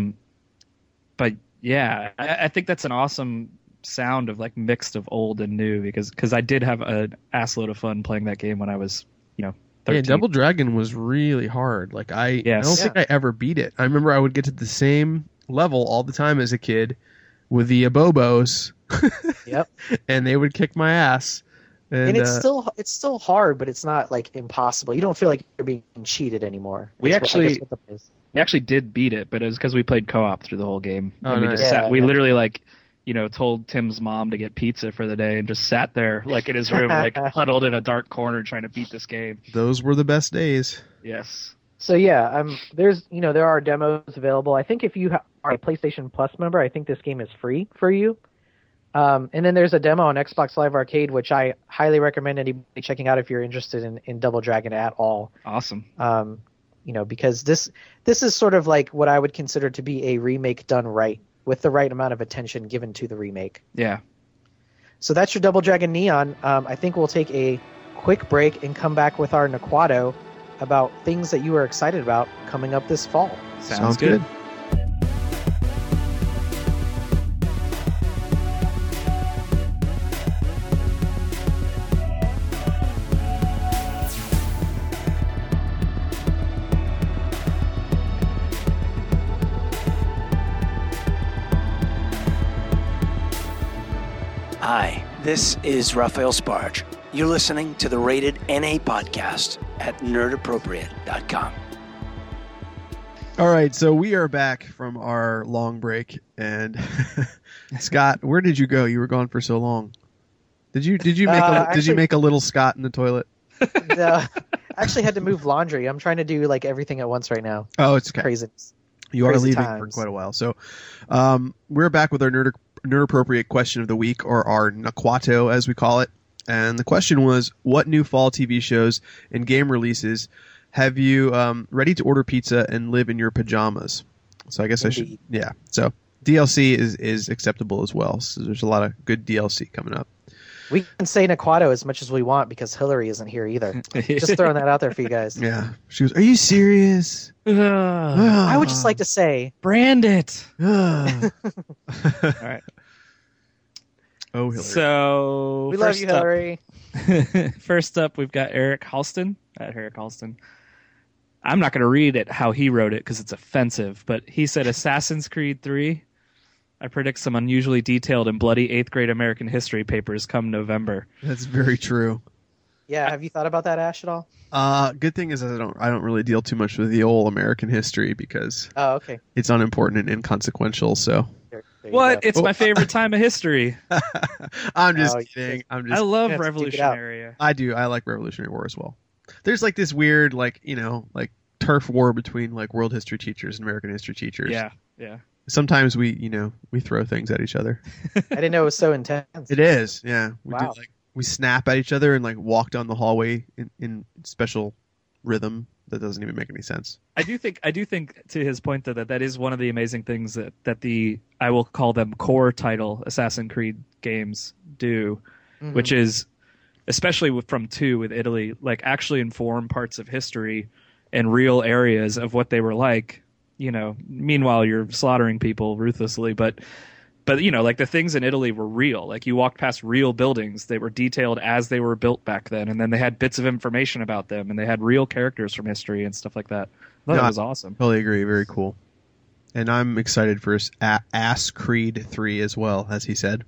But yeah, I think that's an awesome sound of like mixed of old and new, because I did have an assload of fun playing that game when I was 13. Yeah, Double Dragon was really hard. Like I don't think I ever beat it. I remember I would get to the same level all the time as a kid with the Abobos. Yep. And they would kick my ass. And it's still hard, but it's not like impossible. You don't feel like you're being cheated anymore. We actually did beat it, but it was because we played co-op through the whole game. Oh, and we nice. just sat. We literally told Tim's mom to get pizza for the day and just sat there like in his room, like huddled in a dark corner trying to beat this game. Those were the best days. Yes. So yeah, there are demos available. I think if you are a PlayStation Plus member, I think this game is free for you. And then there's a demo on Xbox Live Arcade, which I highly recommend anybody checking out if you're interested in Double Dragon at all. Awesome. Because this is sort of like what I would consider to be a remake done right, with the right amount of attention given to the remake. Yeah. So that's your Double Dragon Neon. I think we'll take a quick break and come back with our Naquato about things that you are excited about coming up this fall. Sounds good. Hi, this is Raphael Sparge. You're listening to the Rated NA podcast at nerdappropriate.com. All right, so we are back from our long break, and Scott, where did you go? You were gone for so long. Did you make a little Scott in the toilet? I actually had to move laundry. I'm trying to do like everything at once right now. Oh, it's okay. Crazy. You are Crazy leaving times. for quite a while. So we're back with our nerd appropriate question of the week, or our Naquato as we call it. And the question was, what new fall TV shows and game releases have you ready to order pizza and live in your pajamas? So I guess Indeed. So DLC is acceptable as well. So there's a lot of good DLC coming up. We can say Naquato as much as we want because Hillary isn't here either. Just throwing that out there for you guys. Yeah. She goes, "Are you serious?" I would just like to say, brand it. All right. Oh, Hillary. So we love you, Hillary. First up, we've got Eric Halston at Eric Halston. I'm not going to read it how he wrote it because it's offensive, but he said Assassin's Creed 3. I predict some unusually detailed and bloody 8th grade American history papers come November. That's very true. Yeah, have you thought about that, Ash, at all? Good thing is I don't really deal too much with the old American history because Oh, okay. it's unimportant and inconsequential. So There you What? go. It's my favorite time of history. I'm just Oh, kidding. I I love have to duke it out. Revolutionary. I do. I like Revolutionary War as well. There's like this weird like turf war between like world history teachers and American history teachers. Yeah, yeah. Sometimes we throw things at each other. I didn't know it was so intense. It is. Yeah. Wow. We snap at each other and like walk down the hallway in special rhythm that doesn't even make any sense. I do think to his point that is one of the amazing things that the, I will call them core title Assassin's Creed games do, Mhm. which is especially from 2 with Italy, like actually inform parts of history and real areas of what they were like. Meanwhile you're slaughtering people ruthlessly, but like the things in Italy were real. Like you walked past real buildings. They were detailed as they were built back then. And then they had bits of information about them and they had real characters from history and stuff like that. I thought that was awesome. Totally agree. Very cool. And I'm excited for Ass Creed 3 as well, as he said.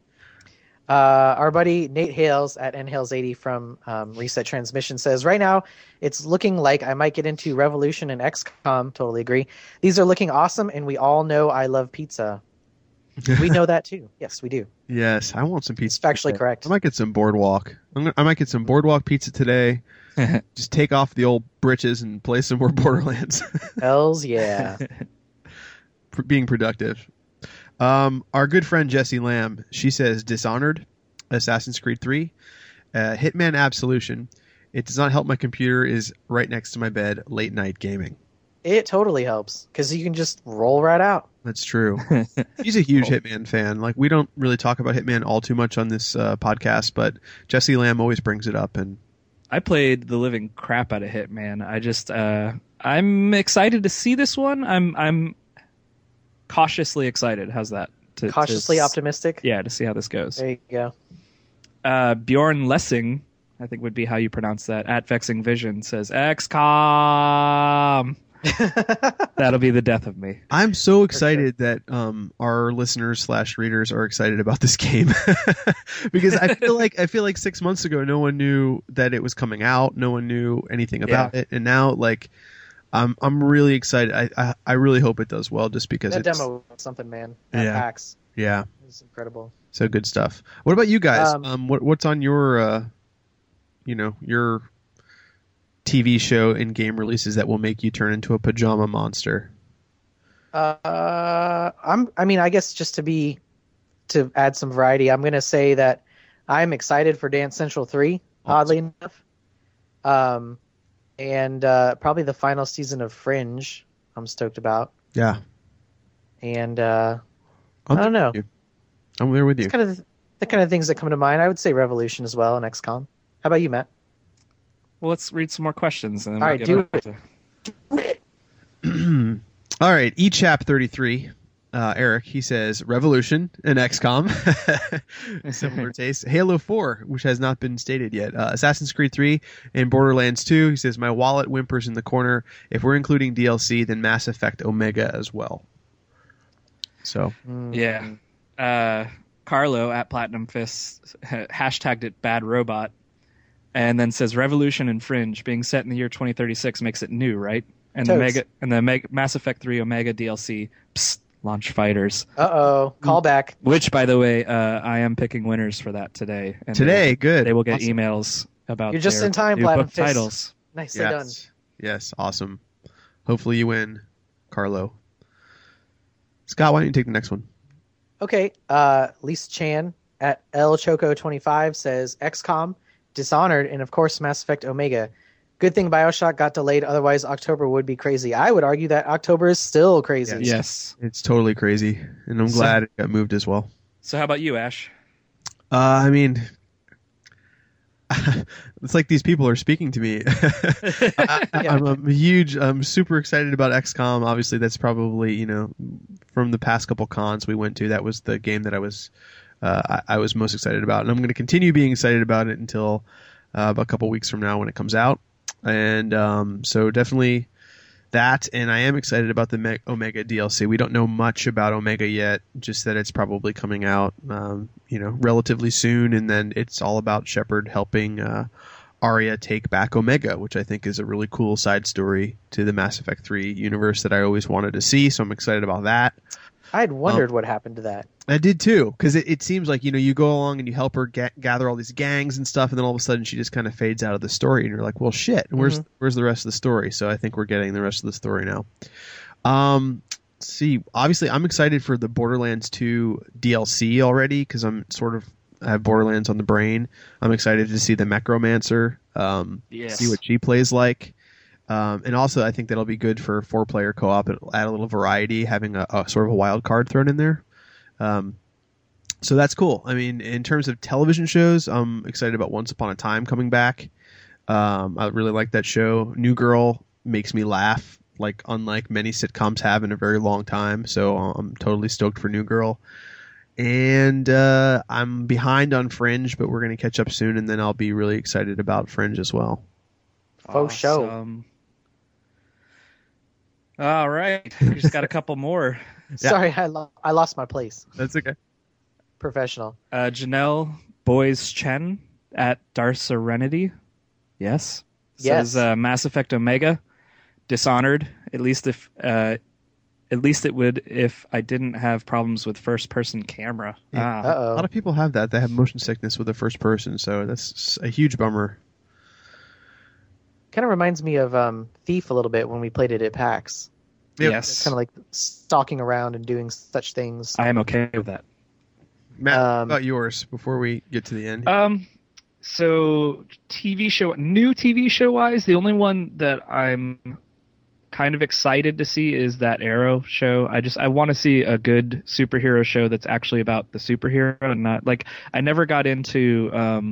Our buddy Nate Hales at nhales80 from Reset Transmission says, right now it's looking like I might get into Revolution and XCOM. Totally agree. These are looking awesome, and we all know I love pizza. We know that too. Yes, we do. Yes, I want some It's pizza. factually correct. I might get some Boardwalk. I might get some Boardwalk pizza today. Just take off the old britches and play some more Borderlands. Hells yeah. Being productive. Our good friend Jessie Lamb, she says Dishonored, Assassin's Creed 3, Hitman Absolution. It does not help my computer is right next to my bed, late night gaming. It totally helps because you can just roll right out. That's true. He's a huge Hitman fan. Like, we don't really talk about Hitman all too much on this podcast, but Jessie Lamb always brings it up. And I played the living crap out of Hitman. I just I'm excited to see this one. I'm cautiously excited. How's that? Cautiously optimistic. Yeah, to see how this goes. There you go. Bjorn Lessing, I think would be how you pronounce that, at Vexing Vision, says XCOM. That'll be the death of me. I'm so excited that our listeners/readers are excited about this game because I feel like 6 months ago no one knew that it was coming out, no one knew anything about it, and now like I'm really excited. I really hope it does well, just because That demo was something, man. At Yeah. PAX. Yeah, It was incredible. so good stuff. What about you guys? What's on your your TV show and game releases that will make you turn into a pajama monster? I guess just to add some variety, I'm going to say that I'm excited for Dance Central 3, oddly enough. And probably the final season of Fringe, I'm stoked about. Yeah. And I don't know. I'm there with you. It's kind of the kind of things that come to mind. I would say Revolution as well and XCOM. How about you, Matt? Well, let's read some more questions. And then All we'll right, get do on to- All right, eChap33, Eric, he says Revolution and XCOM, similar taste. Halo 4, which has not been stated yet. Assassin's Creed 3 and Borderlands 2. He says my wallet whimpers in the corner. If we're including DLC, then Mass Effect Omega as well. So Yeah. Carlo at Platinum Fists hashtagged it Bad Robot, and then says Revolution and Fringe being set in the year 2036 makes it new, right? And Totes. the Mass Effect 3 Omega DLC, psst, launch fighters. Callback. Which, by the way, I am picking winners for that today. And good. they will get Awesome. emails about You're just their in time, new Platinum book Fist. titles. Nicely done. Yes, awesome. Hopefully you win, Carlo. Scott, why don't you take the next one? Okay, Lisa Chan at El Choco 25 says XCOM, Dishonored, and of course Mass Effect Omega. Good thing BioShock got delayed, otherwise October would be crazy. I would argue that October is still crazy. Yes. It's totally crazy, and I'm glad it got moved as well. So how about you, Ash? I mean, it's like these people are speaking to me. I'm super excited about XCOM. Obviously, that's probably, from the past couple cons we went to, that was the game that I was most excited about. And I'm going to continue being excited about it until about a couple weeks from now when it comes out. And so definitely that, and I am excited about the Omega DLC. We don't know much about Omega yet, just that it's probably coming out, relatively soon, and then it's all about Shepard helping Arya take back Omega, which I think is a really cool side story to the Mass Effect 3 universe that I always wanted to see. So I'm excited about that. I had wondered what happened to that. I did too, because it seems like, you go along and you help her gather all these gangs and stuff, and then all of a sudden she just kind of fades out of the story, and you're like, well, shit, where's the rest of the story? So I think we're getting the rest of the story now. See, obviously I'm excited for the Borderlands 2 DLC already, because I have Borderlands on the brain. I'm excited to see the Mechromancer, see what she plays like. And also, I think that'll be good for 4-player co-op. It'll add a little variety, having a sort of a wild card thrown in there. So that's cool. I mean, in terms of television shows, I'm excited about Once Upon a Time coming back. I really like that show. New Girl makes me laugh, like unlike many sitcoms have in a very long time. So I'm totally stoked for New Girl. And I'm behind on Fringe, but we're going to catch up soon, and then I'll be really excited about Fringe as well. Faux show. All right, we just got a couple more. Sorry, I lost my place. That's okay. Professional. Janelle Boys Chen at Darserenity. Yes. Yes. Says Mass Effect Omega. Dishonored. At least it would if I didn't have problems with first-person camera. Yeah. A lot of people have that. They have motion sickness with the first person, so that's a huge bummer. Kind of reminds me of Thief a little bit when we played it at PAX. Yep. Yes. It's kind of like stalking around and doing such things. I am okay with that. Matt, how about yours before we get to the end? So new TV show wise, the only one that I'm kind of excited to see is that Arrow show. I want to see a good superhero show that's actually about the superhero and not like I never got into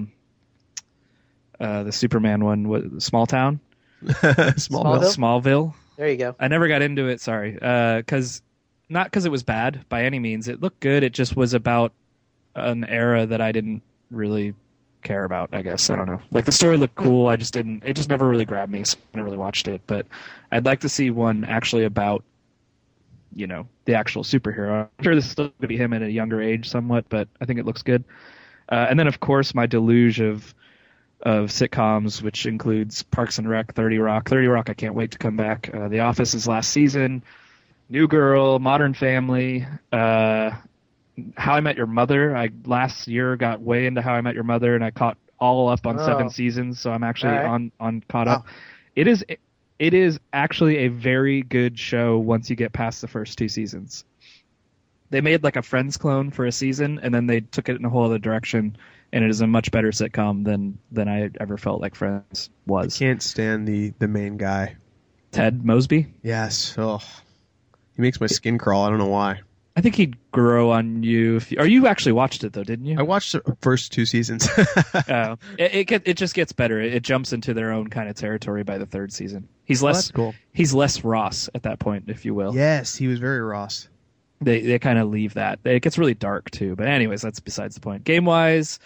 the Superman one, Small Town, Smallville. There you go. I never got into it. Sorry, because it was bad by any means. It looked good. It just was about an era that I didn't really care about. I guess I don't know. Like the story looked cool. I just didn't. It just never really grabbed me. So I never really watched it. But I'd like to see one actually about, the actual superhero. I'm sure this is still going to be him at a younger age, somewhat, but I think it looks good. And then of course my deluge of sitcoms, which includes Parks and Rec, 30 Rock. 30 Rock, I can't wait to come back. The Office is last season. New Girl, Modern Family, How I Met Your Mother. I last year got way into How I Met Your Mother, and I caught all up on 7 seasons, so I'm actually on caught up. It is actually a very good show once you get past the first 2 seasons. They made like a Friends clone for a season, and then they took it in a whole other direction. And it is a much better sitcom than I ever felt like Friends was. I can't stand the main guy. Ted Mosby? Yes. Oh, he makes my skin crawl. I don't know why. I think he'd grow on you. You actually watched it, though, didn't you? I watched the first 2 seasons. It just gets better. It jumps into their own kind of territory by the 3rd season. He's less cool. He's less Ross at that point, if you will. Yes, he was very Ross. They kind of leave that. It gets really dark, too. But anyways, that's besides the point. Game-wise,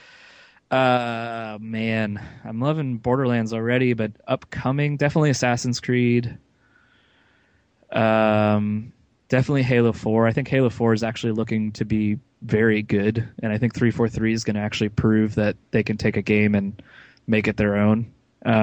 man, I'm loving Borderlands already, but upcoming, definitely Assassin's Creed. Definitely Halo 4. I think Halo 4 is actually looking to be very good, and I think 343 is going to actually prove that they can take a game and make it their own.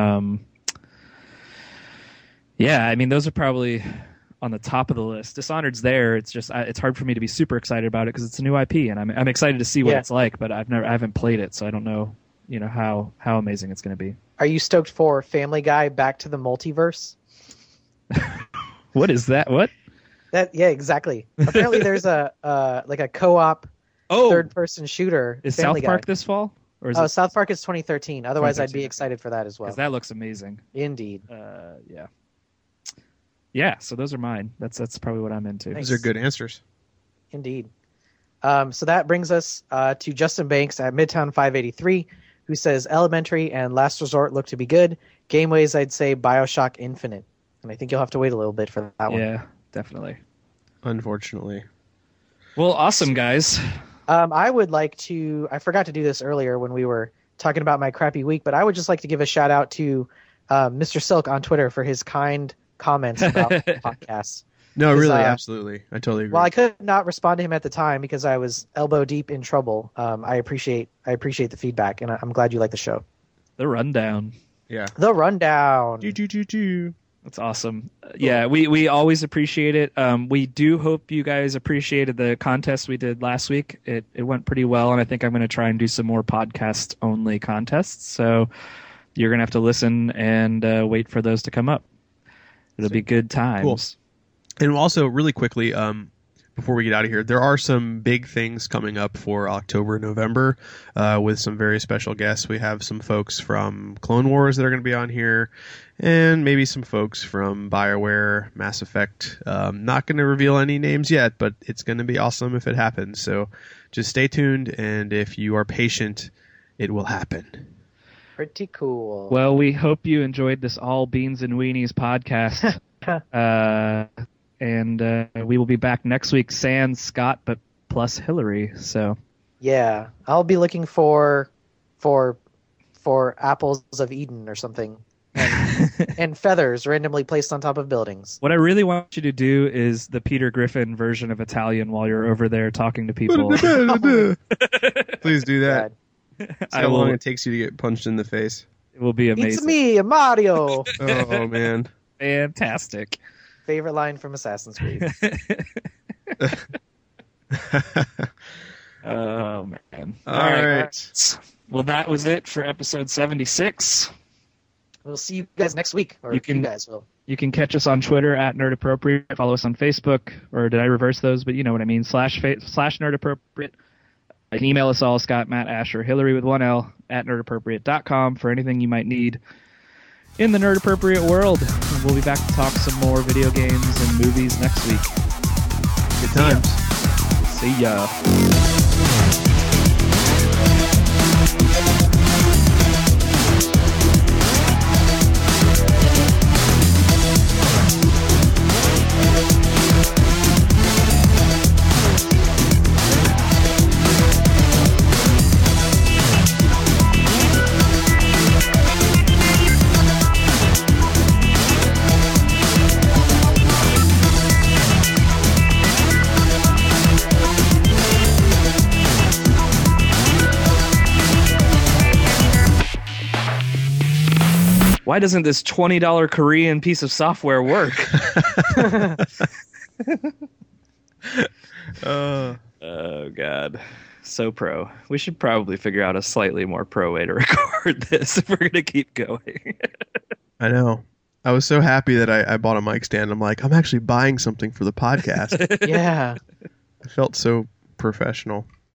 Yeah, I mean, those are probably on the top of the list. Dishonored's there. It's just it's hard for me to be super excited about it because it's a new IP, and I'm excited to see what it's like. But I haven't played it, so I don't know how amazing it's going to be. Are you stoked for Family Guy Back to the Multiverse? What is that? What? Yeah, exactly. Apparently, there's a co-op third-person shooter. Is Family South Park Guy. this fall? Or is South Park is 2013. Otherwise, 2013. I'd be excited for that as well. Because that looks amazing. Indeed. Yeah. Yeah, so those are mine. That's probably what I'm into. Those are good answers. Indeed. So that brings us to Justin Banks at Midtown 583, who says Elementary and Last Resort look to be good. Gameways, I'd say BioShock Infinite. And I think you'll have to wait a little bit for that one. Yeah, definitely. Unfortunately. Well, awesome, guys. I would like to... I forgot to do this earlier when we were talking about my crappy week, but I would just like to give a shout-out to Mr. Silk on Twitter for his kind comments about the podcast. No, really, absolutely. I totally agree. While I could not respond to him at the time because I was elbow deep in trouble, I appreciate the feedback, and I'm glad you like the show. The rundown. Yeah. The rundown. That's awesome. Yeah, we always appreciate it. We do hope you guys appreciated the contest we did last week. It went pretty well, and I think I'm going to try and do some more podcast-only contests. So you're going to have to listen and wait for those to come up. It'll be good times. Cool. And also, really quickly, before we get out of here, there are some big things coming up for October and November with some very special guests. We have some folks from Clone Wars that are going to be on here, and maybe some folks from BioWare, Mass Effect. Not going to reveal any names yet, but it's going to be awesome if it happens. So just stay tuned, and if you are patient, it will happen. Pretty cool. Well, we hope you enjoyed this All Beans and Weenies podcast. And we will be back next week, sans Scott, but plus Hillary. So yeah, I'll be looking for apples of Eden or something, and feathers randomly placed on top of buildings. What I really want you to do is the Peter Griffin version of Italian while you're over there talking to people. Please do that. God. See how long it takes you to get punched in the face. It will be amazing. It's me, Mario. Oh, man. Fantastic. Favorite line from Assassin's Creed. Oh, man. All right. Well, that was it for episode 76. We'll see you guys next week. Or you guys will. You can catch us on Twitter at NerdAppropriate. Follow us on Facebook. Or did I reverse those? But you know what I mean. /NerdAppropriate. You can email us all, Scott, Matt, Asher, Hillary with 1L at nerdappropriate.com for anything you might need in the Nerd Appropriate world. And we'll be back to talk some more video games and movies next week. Good times. See ya. Why doesn't this $20 Korean piece of software work? Oh, God. So pro. We should probably figure out a slightly more pro way to record this if we're going to keep going. I know. I was so happy that I bought a mic stand. I'm like, I'm actually buying something for the podcast. Yeah. I felt so professional.